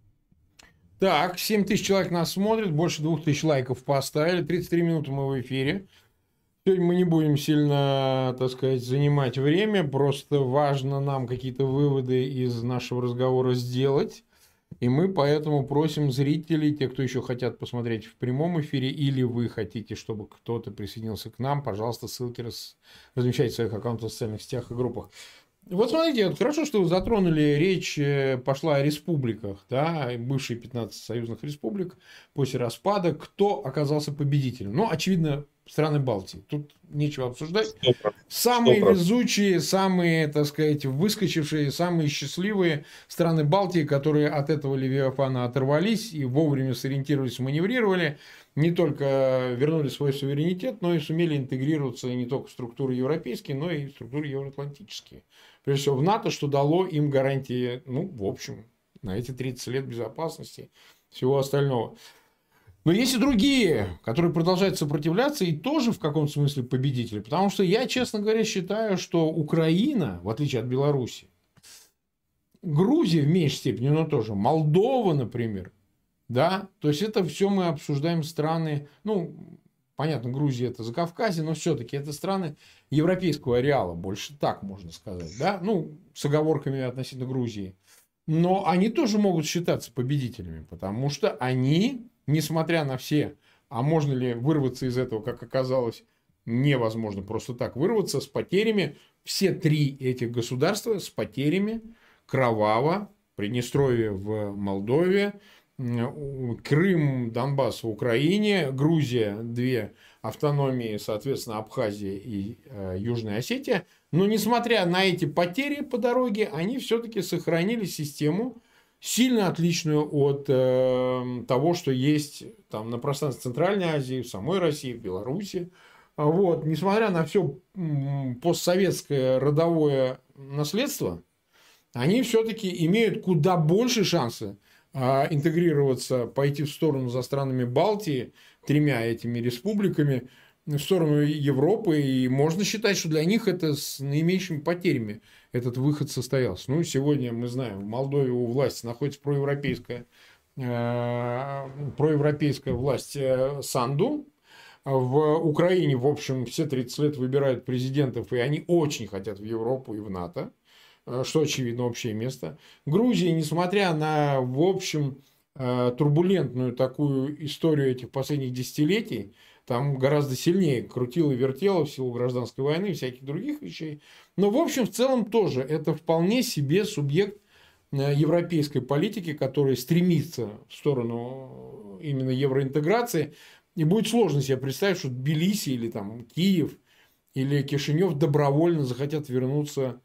Так, семь тысяч человек нас смотрят, больше двух тысяч лайков поставили, тридцать три минуты мы в эфире. Сегодня мы не будем сильно, так сказать, занимать время, просто важно нам какие-то выводы из нашего разговора сделать. И мы поэтому просим зрителей, те, кто еще хотят посмотреть в прямом эфире, или вы хотите, чтобы кто-то присоединился к нам, пожалуйста, ссылки раз... размещайте в своих аккаунтах в социальных сетях и группах. Вот смотрите, вот хорошо, что вы затронули, речь пошла о республиках, да, бывшие пятнадцать союзных республик после распада. Кто оказался победителем? Ну, очевидно, страны Балтии. Тут нечего обсуждать. Самые везучие, самые, так сказать, выскочившие, самые счастливые страны Балтии, которые от этого Левиафана оторвались и вовремя сориентировались, маневрировали, не только вернули свой суверенитет, но и сумели интегрироваться не только в структуры европейские, но и в структуры евроатлантические. Прежде всего в НАТО, что дало им гарантии, ну, в общем, на эти тридцать лет безопасности, всего остального. Но есть и другие, которые продолжают сопротивляться и тоже в каком-то смысле победители. Потому что я, честно говоря, считаю, что Украина, в отличие от Беларуси, Грузия в меньшей степени, но тоже, Молдова, например, да, то есть это все мы обсуждаем страны, ну, понятно, Грузия это Закавказье, но все-таки это страны европейского ареала, больше так можно сказать, да, ну, с оговорками относительно Грузии. Но они тоже могут считаться победителями, потому что они, несмотря на все а можно ли вырваться из этого, как оказалось, невозможно просто так вырваться с потерями. Все три этих государства с потерями кроваво. Приднестровье в Молдове, Крым, Донбасс в Украине, Грузия, две автономии, соответственно, Абхазия и э, Южная Осетия. Но, несмотря на эти потери по дороге, они все-таки сохранили систему, сильно отличную от э, того, что есть там, на пространстве Центральной Азии, в самой России, в Беларуси. Вот. Несмотря на все постсоветское родовое наследство, они все-таки имеют куда больше шансы а, интегрироваться, пойти в сторону за странами Балтии, тремя этими республиками, в сторону Европы. И можно считать, что для них это с наименьшими потерями этот выход состоялся. Ну, сегодня мы знаем, в Молдове у власти находится проевропейская, э, проевропейская власть э, Санду. В Украине, в общем, все тридцать лет выбирают президентов, и они очень хотят в Европу и в НАТО, что, очевидно, общее место. Грузия, несмотря на, в общем, турбулентную такую историю этих последних десятилетий, там гораздо сильнее крутило и вертело в силу гражданской войны и всяких других вещей. Но, в общем, в целом тоже это вполне себе субъект европейской политики, который стремится в сторону именно евроинтеграции. И будет сложно себе представить, что Тбилиси или там Киев или Кишинев добровольно захотят вернуться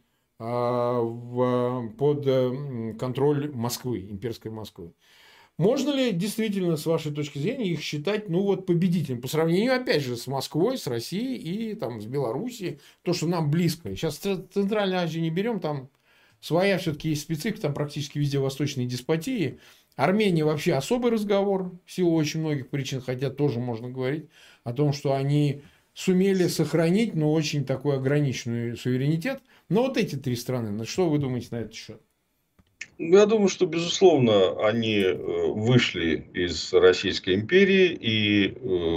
в, под контроль Москвы, имперской Москвы. Можно ли действительно, с вашей точки зрения, их считать, ну, вот, победителем? По сравнению, опять же, с Москвой, с Россией и там, с Белоруссией, то, что нам близко. Сейчас Центральную Азию не берем, там своя все-таки есть специфика, там практически везде восточные деспотии. Армения вообще особый разговор, в силу очень многих причин, хотя тоже можно говорить о том, что они сумели сохранить, но очень такой ограниченный суверенитет. Но вот эти три страны, что вы думаете на этот счет? Я думаю, что, безусловно, они вышли из Российской империи, и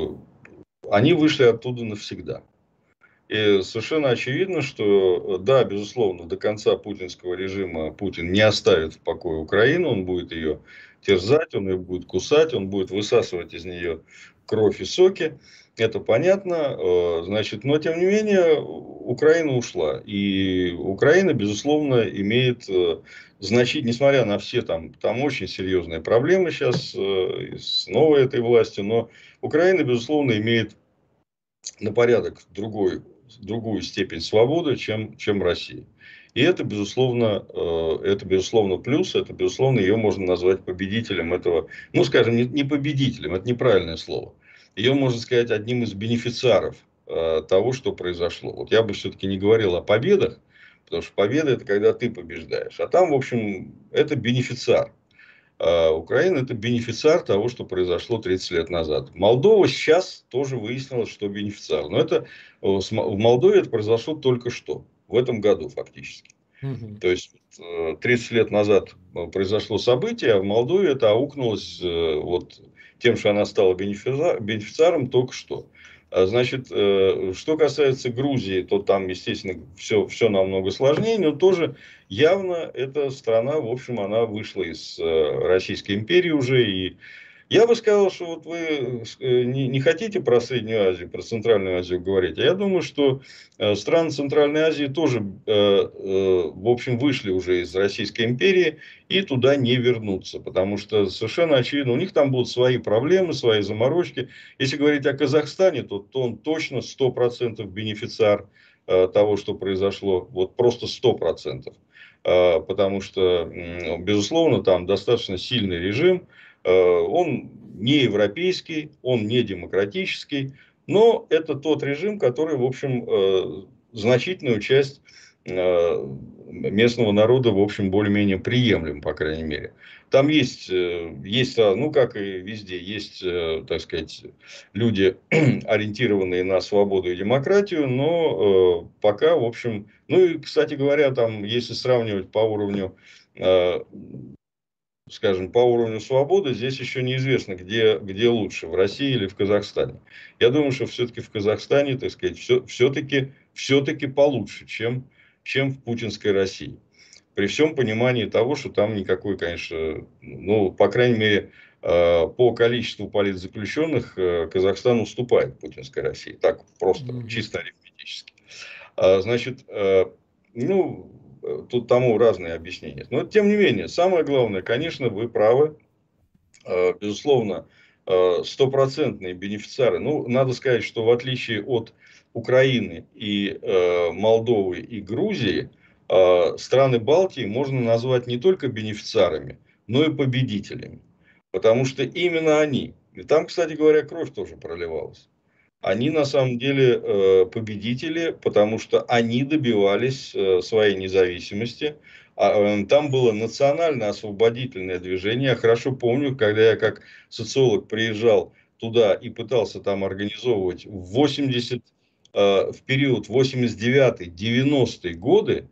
они вышли оттуда навсегда. И совершенно очевидно, что, да, безусловно, до конца путинского режима Путин не оставит в покое Украину, он будет ее терзать, он ее будет кусать, он будет высасывать из нее кровь и соки. Это понятно, значит, но тем не менее Украина ушла. И Украина, безусловно, имеет значительно, несмотря на все там, там очень серьезные проблемы сейчас с новой этой властью, но Украина, безусловно, имеет на порядок другой, другую степень свободы, чем, чем Россия. И это, безусловно, это, безусловно, плюс, это, безусловно, ее можно назвать победителем этого, ну, скажем, не, не победителем, это неправильное слово. Ее можно сказать одним из бенефициаров э, того, что произошло. Вот я бы все-таки не говорил о победах, потому что победа это когда ты побеждаешь. А там, в общем, это бенефициар. А Украина это бенефициар того, что произошло тридцать лет назад. Молдова сейчас тоже выяснилось, что бенефициар. Но это в Молдове это произошло только что, в этом году фактически. Угу. То есть тридцать лет назад произошло событие, а в Молдове это аукнулось вот тем, что она стала бенефициаром только что. Значит, что касается Грузии, то там, естественно, все, все намного сложнее, но тоже явно эта страна, в общем, она вышла из Российской империи уже. И я бы сказал, что вот вы не, не хотите про Среднюю Азию, про Центральную Азию говорить, а я думаю, что страны Центральной Азии тоже, в общем, вышли уже из Российской империи и туда не вернутся, потому что совершенно очевидно, у них там будут свои проблемы, свои заморочки. Если говорить о Казахстане, то, то он точно сто процентов бенефициар того, что произошло, вот просто сто процентов, потому что, безусловно, там достаточно сильный режим. Он не европейский, он не демократический, но это тот режим, который, в общем, значительную часть местного народа, в общем, более-менее приемлем, по крайней мере. Там есть, есть, ну, как и везде, есть, так сказать, люди, ориентированные на свободу и демократию, но пока, в общем, ну и, кстати говоря, там, если сравнивать по уровню, скажем, по уровню свободы, здесь еще неизвестно, где, где лучше, в России или в Казахстане. Я думаю, что все-таки в Казахстане, так сказать, все, все-таки, все-таки получше, чем, чем в путинской России. При всем понимании того, что там никакой, конечно, ну, по крайней мере, по количеству политзаключенных Казахстан уступает путинской России. Так, просто Мгм. чисто арифметически. Значит, ну, тут тому разные объяснения. Но, тем не менее, самое главное, конечно, вы правы. Безусловно, стопроцентные бенефициары. Ну, надо сказать, что в отличие от Украины и Молдовы и Грузии, страны Балтии можно назвать не только бенефициарами, но и победителями. Потому что именно они, и там, кстати говоря, кровь тоже проливалась. Они на самом деле победители, потому что они добивались своей независимости. Там было национально-освободительное движение. Я хорошо помню, когда я как социолог приезжал туда и пытался там организовывать в восемьдесят, в период восемьдесят девятый девяностые годы,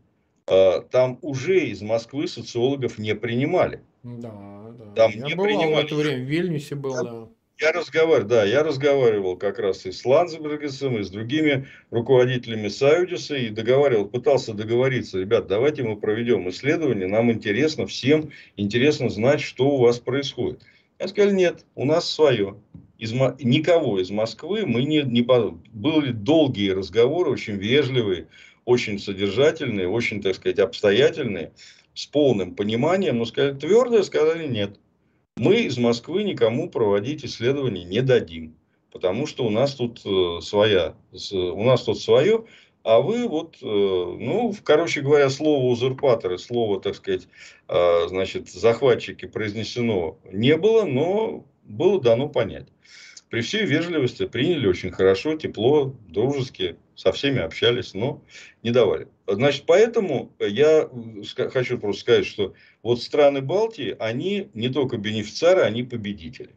там уже из Москвы социологов не принимали. Да, да. Там Я не бывал в принимали. это время, в Вильнюсе был, да. Я разговаривал, да, я разговаривал как раз и с Ландсбергесом, и с другими руководителями Союза, и договаривал, пытался договориться: ребят, давайте мы проведем исследование, нам интересно, всем интересно знать, что у вас происходит. Я сказал: нет, у нас свое. Из, никого из Москвы мы не, не... Были долгие разговоры, очень вежливые, очень содержательные, очень, так сказать, обстоятельные, с полным пониманием, но сказали, твердо сказали: нет. Мы из Москвы никому проводить исследования не дадим, потому что у нас тут своя, у нас тут свое, а вы вот, ну, короче говоря, слово узурпаторы, слово, так сказать, значит, захватчики произнесено не было, но было дано понять. При всей вежливости приняли очень хорошо, тепло, дружески, со всеми общались, но не давали. Значит, поэтому я хочу просто сказать, что вот страны Балтии, они не только бенефициары, они победители.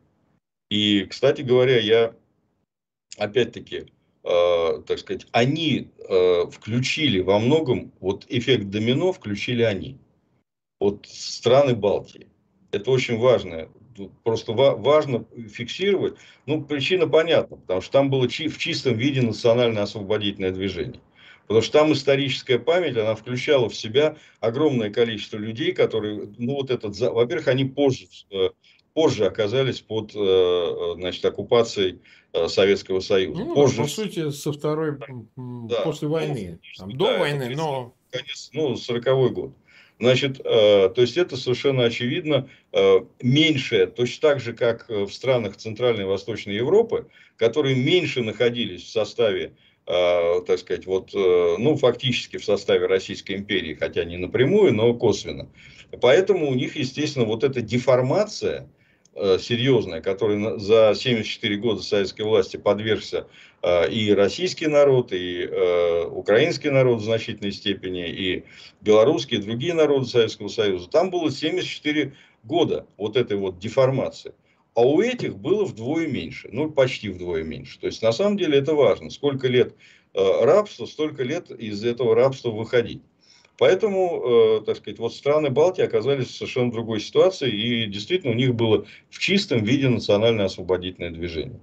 И, кстати говоря, я опять-таки, э, так сказать, они э, включили во многом, вот эффект домино включили они. Вот страны Балтии. Это очень важно. Просто важно фиксировать. Ну, причина понятна, потому что там было в чистом виде национально-освободительное движение. Потому что там историческая память, она включала в себя огромное количество людей, которые, ну, вот этот, во-первых, они позже, позже оказались под, значит, оккупацией Советского Союза. Ну да, Позже, по сути, со второй, да, после войны. ну, Там, до да, войны, это но... конец, ну, сороковой год. Значит, э, то есть это совершенно очевидно э, меньшее, точно так же, как в странах Центральной и Восточной Европы, которые меньше находились в составе, э, так сказать, вот, э, ну, фактически в составе Российской империи, хотя не напрямую, но косвенно. Поэтому у них, естественно, вот эта деформация э, серьезная, которая за семьдесят четыре года советской власти подвергся и российский народ, и э, украинский народ в значительной степени, и белорусские, и другие народы Советского Союза. Там было семьдесят четыре года вот этой вот деформации. А у этих было вдвое меньше. Ну, почти вдвое меньше. То есть, на самом деле, это важно. Сколько лет э, рабства, столько лет из этого рабства выходить. Поэтому, э, так сказать, вот страны Балтии оказались в совершенно другой ситуации. И действительно, у них было в чистом виде национально-освободительное движение.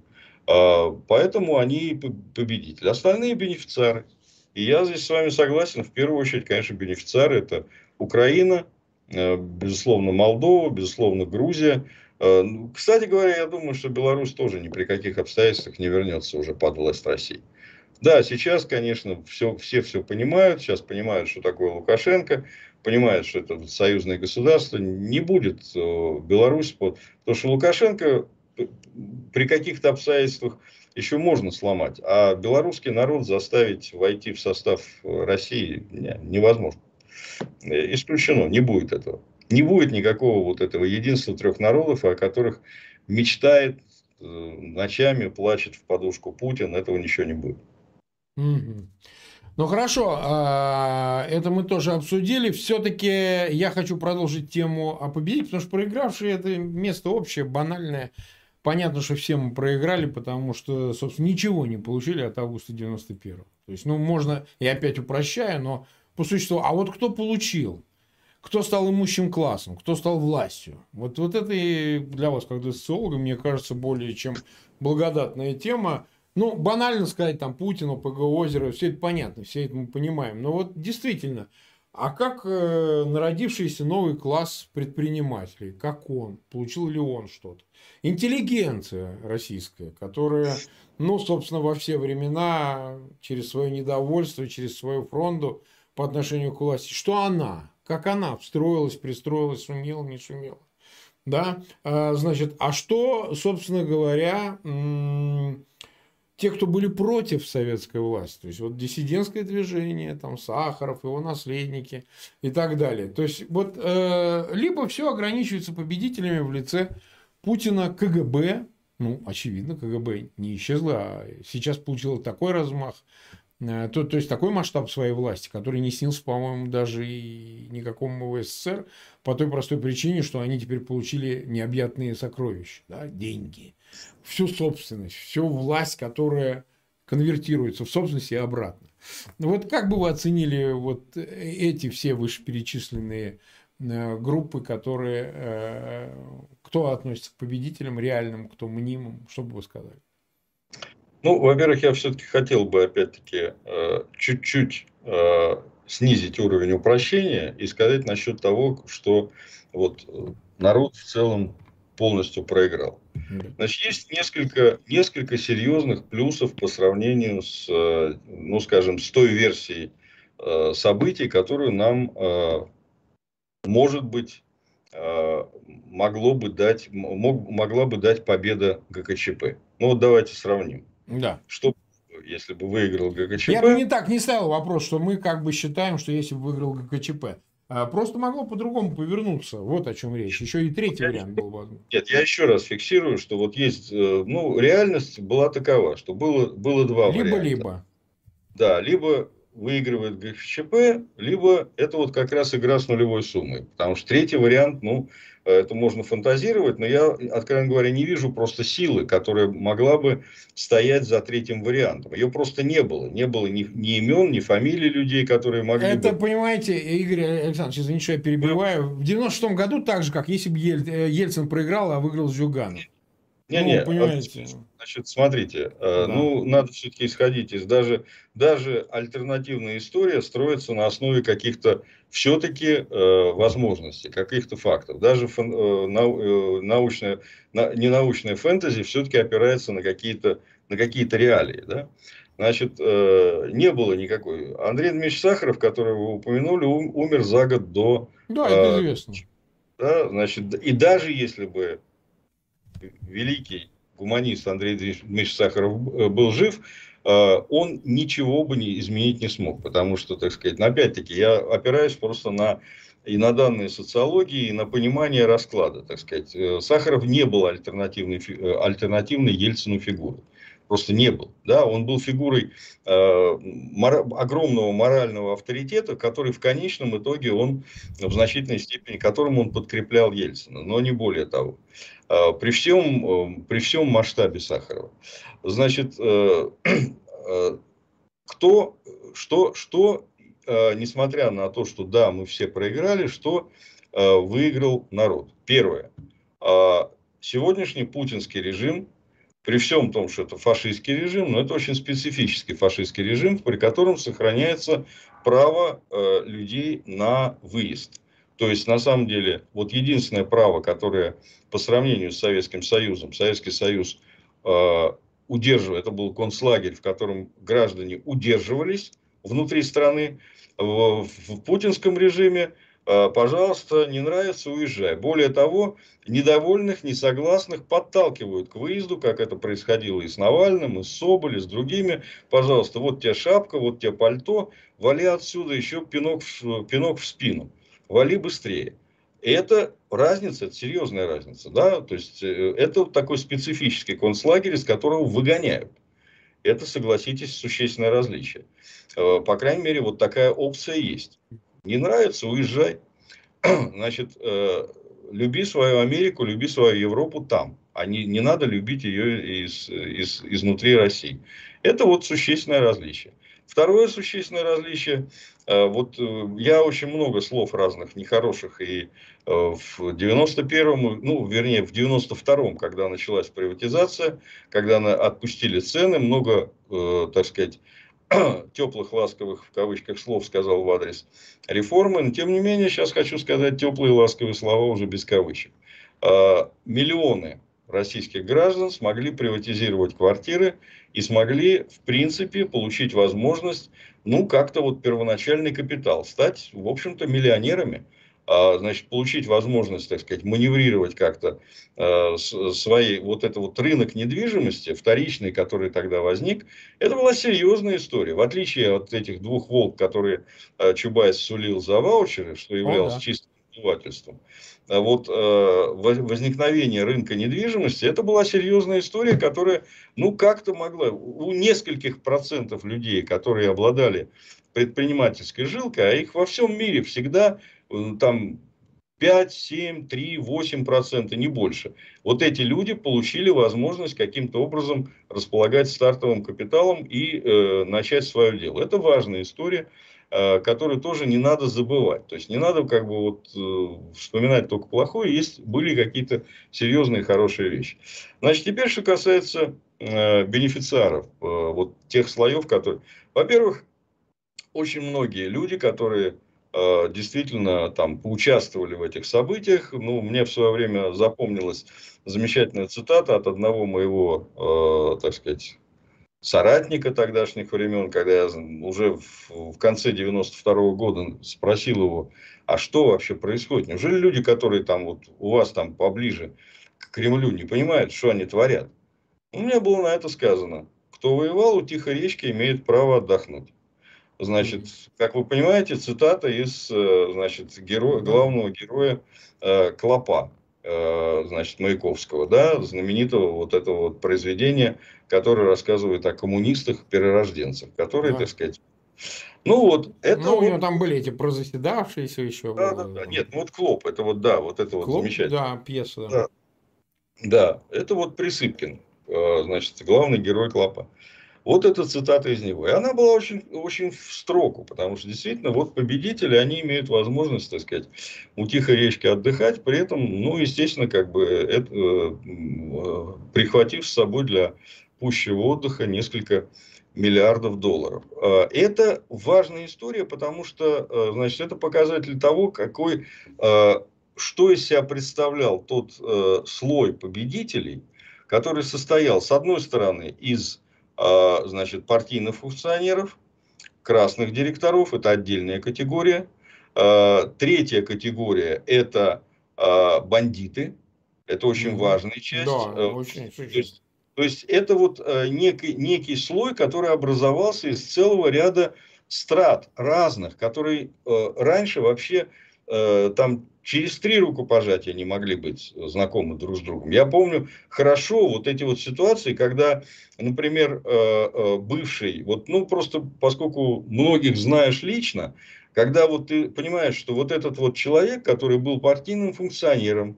Поэтому они победители. Остальные бенефициары. И я здесь с вами согласен. В первую очередь, конечно, бенефициары — это Украина, безусловно, Молдова, безусловно, Грузия. Кстати говоря, я думаю, что Беларусь тоже ни при каких обстоятельствах не вернется уже под власть России. Да, сейчас, конечно, все, все все понимают. Сейчас понимают, что такое Лукашенко. Понимают, что это союзное государство. Не будет Беларусь. Потому что Лукашенко при каких-то обстоятельствах еще можно сломать. А белорусский народ заставить войти в состав России невозможно. Исключено. Не будет этого. Не будет никакого вот этого единства трех народов, о которых мечтает ночами, плачет в подушку Путин. Этого ничего не будет. Угу. Ну хорошо, это мы тоже обсудили. Все-таки я хочу продолжить тему о победителе, потому что проигравшие — это место общее, банальное. Понятно, что все мы проиграли, потому что, собственно, ничего не получили от августа девяносто первого. То есть, ну, можно, я опять упрощаю, но по существу, а вот кто получил? Кто стал имущим классом? Кто стал властью? Вот, вот это и для вас, как для социолога, мне кажется, более чем благодатная тема. Ну, банально сказать, там, Путину, ПГ Озеро, все это понятно, все это мы понимаем. Но вот действительно, А как э, народившийся новый класс предпринимателей, как он, получил ли он что-то? Интеллигенция российская, которая, ну, собственно, во все времена через свое недовольство, через свою фронту по отношению к власти, что она, как она встроилась, пристроилась, сумела, не сумела. Да, а, значит, а что, собственно говоря, м- те, кто были против советской власти, то есть вот диссидентское движение, там Сахаров, его наследники и так далее. То есть вот э, либо все ограничивается победителями в лице Путина, КГБ, ну очевидно КГБ не исчезло, а сейчас получило такой размах, э, то, то есть такой масштаб своей власти, который не снился, по-моему, даже и никакому СССР по той простой причине, что они теперь получили необъятные сокровища, да, деньги, всю собственность, всю власть, которая конвертируется в собственность и обратно. Вот как бы вы оценили вот эти все вышеперечисленные группы, которые кто относится к победителям реальным, кто мнимым, что бы вы сказали? Ну, во-первых, я все-таки хотел бы, опять-таки, чуть-чуть снизить уровень упрощения и сказать насчет того, что вот народ в целом полностью проиграл. Значит, есть несколько, несколько серьезных плюсов по сравнению с, ну, скажем, с той версией событий, которую нам, может быть, могло бы дать, мог, могла бы дать победа ГКЧП. Ну, вот давайте сравним. Да. Что, если бы выиграл ГКЧП? Я бы не так не ставил вопрос, что мы как бы считаем, что если бы выиграл ГКЧП. Просто могло по-другому повернуться. Вот о чем речь. Еще и третий вариант был возможен. Нет, я еще раз фиксирую, что вот есть, ну, реальность была такова, что было, было два либо, варианта. Либо-либо. Да, либо выигрывает ГКЧП, либо это вот как раз игра с нулевой суммой. Потому что третий вариант, ну, это можно фантазировать, но я, откровенно говоря, не вижу просто силы, которая могла бы стоять за третьим вариантом. Ее просто не было. Не было ни, ни имен, ни фамилий людей, которые могли это, бы... Это, бы... понимаете, Игорь Александрович, извините, что я перебиваю. В девяносто шестом году так же, как если бы Ель... Ельцин проиграл, а выиграл Зюганов. Не-не, ну, понимаете. Значит, смотрите, да. ну, надо все-таки исходить из даже, даже альтернативная история строится на основе каких-то все-таки э, возможностей, каких-то фактов. Даже фан, э, нау, э, научная, на, ненаучная фэнтези все-таки опирается на какие-то, на какие-то реалии, да? Значит, э, не было никакой. Андрей Дмитриевич Сахаров, которого вы упомянули, ум, умер за год до... Да, это э, известно. Да, значит, и даже если бы великий гуманист Андрей Дмитриевич Сахаров был жив, он ничего бы не изменить не смог. Потому что, так сказать, опять-таки, я опираюсь просто на и на данные социологии, и на понимание расклада. Так сказать. Сахаров не был альтернативной, альтернативной Ельцину фигурой. Просто не был. Да? Он был фигурой э, мора, огромного морального авторитета, который в конечном итоге он в значительной степени, которым он подкреплял Ельцина. Но не более того. Э, при, всем, э, при всем масштабе Сахарова. Значит, э, э, кто, что, что э, несмотря на то, что да, мы все проиграли, что э, выиграл народ? Первое. Э, сегодняшний путинский режим, при всем том, что это фашистский режим, но это очень специфический фашистский режим, при котором сохраняется право э, людей на выезд. То есть, на самом деле, вот единственное право, которое по сравнению с Советским Союзом, Советский Союз э, удерживал, это был концлагерь, в котором граждане удерживались внутри страны. В, в путинском режиме, э, пожалуйста, не нравится, уезжай. Более того, недовольных, несогласных подталкивают к выезду, как это происходило и с Навальным, и с Соболем, и с другими. Пожалуйста, вот тебе шапка, вот тебе пальто, вали отсюда, еще пинок в, пинок в спину. Вали быстрее. Это разница, это серьезная разница. Да? То есть, это такой специфический концлагерь, из которого выгоняют. Это, согласитесь, существенное различие. По крайней мере, вот такая опция есть. Не нравится, уезжай. Значит, люби свою Америку, люби свою Европу там. А не, не надо любить ее из, из, изнутри России. Это вот существенное различие. Второе существенное различие. Вот я очень много слов разных нехороших и в девяносто первом, ну, вернее, в девяносто втором, когда началась приватизация, когда отпустили цены, много, так сказать, теплых, ласковых, в кавычках, слов сказал в адрес реформы. Но, тем не менее, сейчас хочу сказать теплые, ласковые слова уже без кавычек. Миллионы российских граждан смогли приватизировать квартиры и смогли, в принципе, получить возможность, ну, как-то вот первоначальный капитал, стать, в общем-то, миллионерами. Значит, получить возможность, так сказать, маневрировать как-то э, своей, вот это вот рынок недвижимости, вторичный, который тогда возник, это была серьезная история. В отличие от этих двух волк, которые э, Чубайс сулил за ваучеры, что являлось О, да. чистым издевательством. А вот э, возникновение рынка недвижимости, это была серьезная история, которая, ну, как-то могла, у нескольких процентов людей, которые обладали предпринимательской жилкой, а их во всем мире всегда там пять, семь, три, восемь процентов, не больше. Вот эти люди получили возможность каким-то образом располагать стартовым капиталом и э, начать свое дело. Это важная история, э, которую тоже не надо забывать. То есть не надо как бы вот э, вспоминать только плохое, есть были какие-то серьезные хорошие вещи. Значит, теперь что касается э, бенефициаров, э, вот тех слоев, которые, во-первых, очень многие люди, которые э, действительно там поучаствовали в этих событиях. Ну, мне в свое время запомнилась замечательная цитата от одного моего, э, так сказать, соратника тогдашних времен, когда я уже в, в конце девяносто второго года спросил его, а что вообще происходит? Неужели люди, которые там вот у вас там поближе к Кремлю, не понимают, что они творят? У меня было на это сказано: кто воевал у тихой речки, имеет право отдохнуть. Значит, как вы понимаете, цитата из, значит, героя, главного героя э, Клопа, э, значит, Маяковского, да, знаменитого вот этого вот произведения, которое рассказывает о коммунистах, перерожденцах, которые, Да. так сказать, ну вот, это Ну, у него вот... там были эти прозаседавшиеся еще. Да, да, да, нет, ну вот Клоп, это вот, да, вот это вот Клоп, замечательно. да, пьеса. Да, да, это вот Присыпкин, э, значит, главный герой Клопа. Вот эта цитата из него. И она была очень, очень в строку, потому что действительно вот победители, они имеют возможность, так сказать, у тихой речки отдыхать, при этом, ну, естественно, как бы это, э, прихватив с собой для пущего отдыха несколько миллиардов долларов. Это важная история, потому что, значит, это показатель того, какой, что из себя представлял тот слой победителей, который состоял, с одной стороны, из, значит, партийных функционеров, красных директоров, это отдельная категория. Третья категория – это бандиты, это очень Угу. важная часть. Да, очень То есть, то есть это вот некий, некий слой, который образовался из целого ряда страт разных, которые раньше вообще там через три рукопожатия не могли быть знакомы друг с другом. Я помню хорошо вот эти вот ситуации, когда, например, бывший, вот, ну просто поскольку многих знаешь лично, когда вот ты понимаешь, что вот этот вот человек, который был партийным функционером,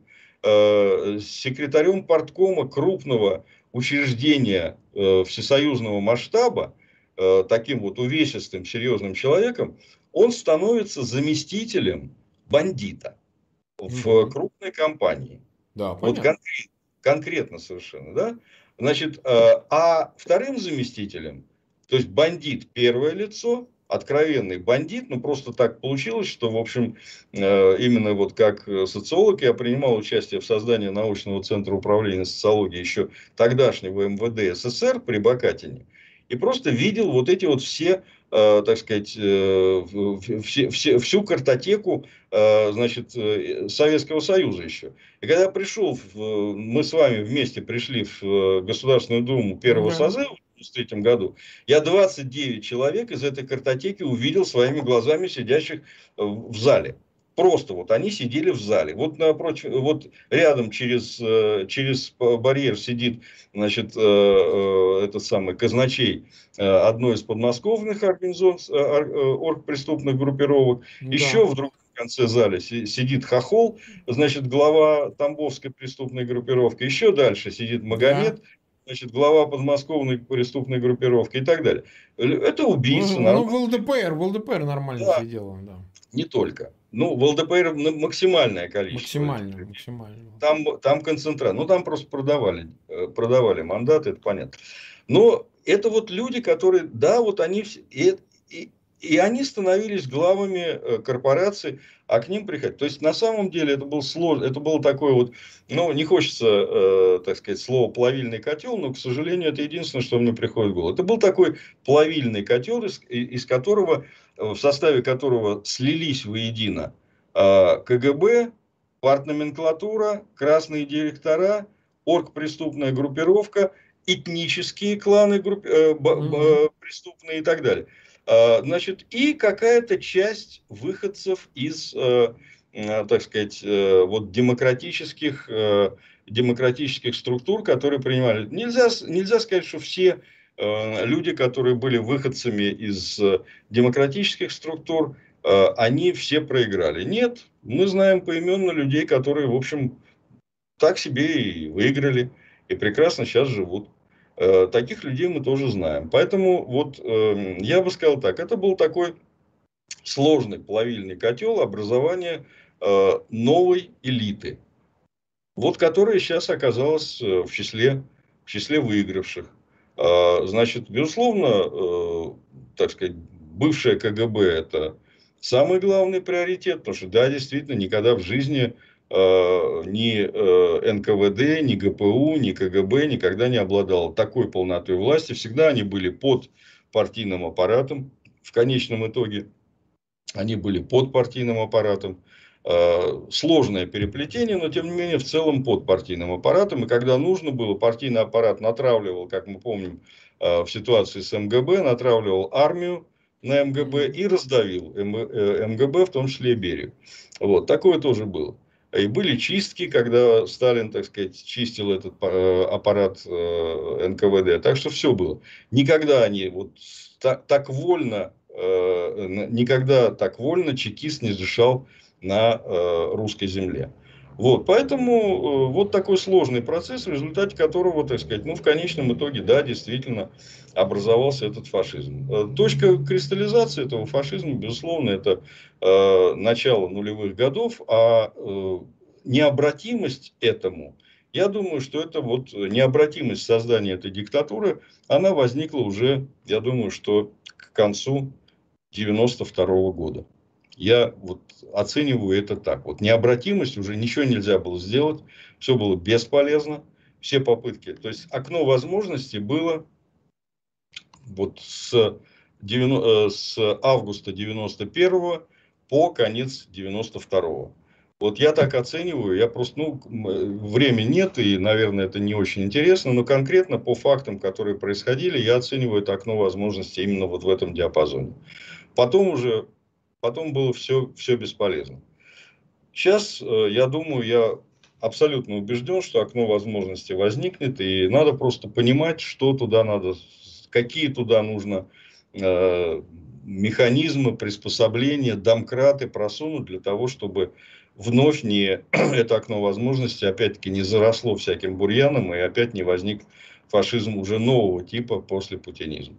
секретарем парткома крупного учреждения всесоюзного масштаба, таким вот увесистым, серьезным человеком, он становится заместителем бандита в угу. крупной компании. Да, вот понятно. конкретно, конкретно совершенно, да? Значит, а вторым заместителем, то есть бандит первое лицо, откровенный бандит, ну просто так получилось, что, в общем, именно вот как социолог я принимал участие в создании научного центра управления социологией еще тогдашнего эм вэ дэ эс эс эр при Бакатине, и просто видел вот эти вот все, так сказать, все, все, всю картотеку, значит, Советского Союза еще. И когда я пришел, в, мы с вами вместе пришли в Государственную Думу первого Да. созыва в девяносто третьем году, я двадцать девять человек из этой картотеки увидел своими глазами, сидящих в зале. Просто вот они сидели в зале. Вот напротив, вот рядом через, через барьер сидит, значит, этот самый казначей одной из подмосковных организаций, оргпреступных группировок. Да. Еще в другом конце зала сидит Хохол, значит, глава Тамбовской преступной группировки. Еще дальше сидит Магомед, Да. значит, глава подмосковной преступной группировки и так далее. Это убийца, Ну, ну, нормально. в ЛДПР, в ЛДПР нормально Да, сидел, да. не только. Ну, в ЛДПР максимальное количество этих Максимально, людей. максимально. Там, там концентрат. Ну, там просто продавали, э, продавали мандаты, это понятно. Но это вот люди, которые, да, вот они все, и, и, и они становились главами э, корпораций, а к ним приходить. То есть, на самом деле, это был сложно, это было такое вот, ну, не хочется, э, так сказать, слово плавильный котел, но, к сожалению, это единственное, что мне приходит в голову. Это был такой плавильный котел, из, из которого, в составе которого слились воедино э, КГБ, партноменклатура, красные директора, оргпреступная группировка, этнические кланы групп, э, б, Угу. б, преступные и так далее. А, значит, и какая-то часть выходцев из, э, э, так сказать, э, вот демократических, э, демократических структур, которые принимали. Нельзя, нельзя сказать, что все э, люди, которые были выходцами из э, демократических структур, э, они все проиграли. Нет, мы знаем поименно людей, которые, в общем, так себе и выиграли, и прекрасно сейчас живут. Э, Таких людей мы тоже знаем. Поэтому вот э, я бы сказал так, это был такой сложный плавильный котел образования э, новой элиты, вот которая сейчас оказалась э, в числе, в числе выигравших. А, Значит, безусловно, э, так сказать, бывшая КГБ – это самый главный приоритет, потому что, да, действительно, никогда в жизни э, ни э, эн ка вэ дэ, ни гэ пэ у, ни ка гэ бэ никогда не обладала такой полнотой власти. Всегда они были под партийным аппаратом. В конечном итоге они были под партийным аппаратом. Сложное переплетение, но тем не менее в целом под партийным аппаратом. И когда нужно было, партийный аппарат натравливал, как мы помним, в ситуации с эм гэ бэ, натравливал армию на эм гэ бэ и раздавил эм гэ бэ, в том числе и Берию. Вот, такое тоже было. И были чистки, когда Сталин, так сказать, чистил этот аппарат эн ка вэ дэ. Так что все было. Никогда они вот так, так вольно, никогда так вольно чекист не дышал на русской земле. Вот, поэтому вот такой сложный процесс, в результате которого, так сказать, ну, в конечном итоге, да, действительно образовался этот фашизм. Точка кристаллизации этого фашизма, безусловно, это э, начало нулевых годов, а э, необратимость этому, я думаю, что это вот необратимость создания этой диктатуры, она возникла уже, я думаю, что к концу девяносто второго года. Я вот оцениваю это так. Вот необратимость, уже ничего нельзя было сделать, все было бесполезно, все попытки. То есть окно возможностей было вот с, девяносто, с августа девяносто первого по конец девяносто второго. Вот я так оцениваю, я просто, ну, времени нет, и, наверное, это не очень интересно, но конкретно по фактам, которые происходили, я оцениваю это окно возможностей именно вот в этом диапазоне. Потом уже, потом было все, все бесполезно. Сейчас, я думаю, я абсолютно убежден, что окно возможностей возникнет, и надо просто понимать, что туда надо, какие туда нужно э, механизмы, приспособления, домкраты просунуть для того, чтобы вновь не это окно возможностей опять-таки не заросло всяким бурьяном и опять не возник фашизм уже нового типа после путинизма.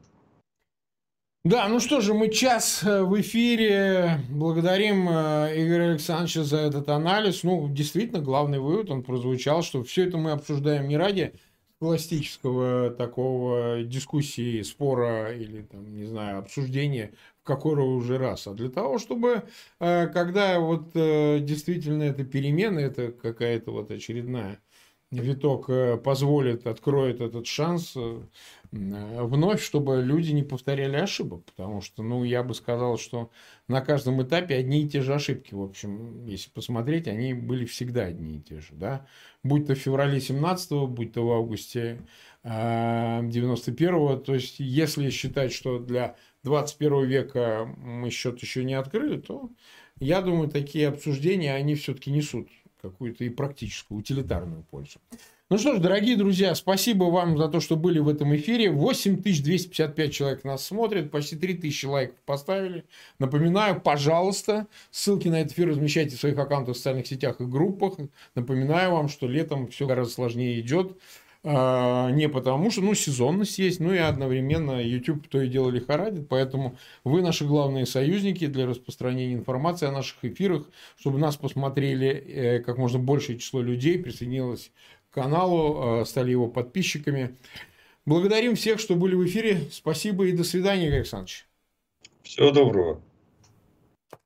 Да, ну что же, мы час в эфире. Благодарим Игоря Александровича за этот анализ. Ну, действительно, главный вывод, он прозвучал, что все это мы обсуждаем не ради классического такого дискуссии, спора или, там, не знаю, обсуждения в который уже раз, а для того, чтобы, когда вот действительно это перемена, это какая-то вот очередная виток позволит, откроет этот шанс вновь, чтобы люди не повторяли ошибок. Потому что, ну, я бы сказал, что на каждом этапе одни и те же ошибки. В общем, если посмотреть, они были всегда одни и те же. Да? Будь то в феврале семнадцатого, будь то в августе девяносто первого. То есть, если считать, что для двадцать первого века мы счет еще не открыли, то, я думаю, такие обсуждения, они все-таки несут какую-то и практическую, утилитарную пользу. Ну что ж, дорогие друзья, спасибо вам за то, что были в этом эфире. восемь тысяч двести пятьдесят пять человек нас смотрят, почти три тысячи лайков поставили. Напоминаю, пожалуйста, ссылки на этот эфир размещайте в своих аккаунтах в социальных сетях и группах. Напоминаю вам, что летом все гораздо сложнее идет. Не потому что, ну, сезонность есть, ну и одновременно YouTube то и дело лихорадит, поэтому вы наши главные союзники для распространения информации о наших эфирах, чтобы нас посмотрели как можно большее число людей, присоединилось к каналу, стали его подписчиками. Благодарим всех, что были в эфире. Спасибо и до свидания, Игорь Александрович. Всего доброго.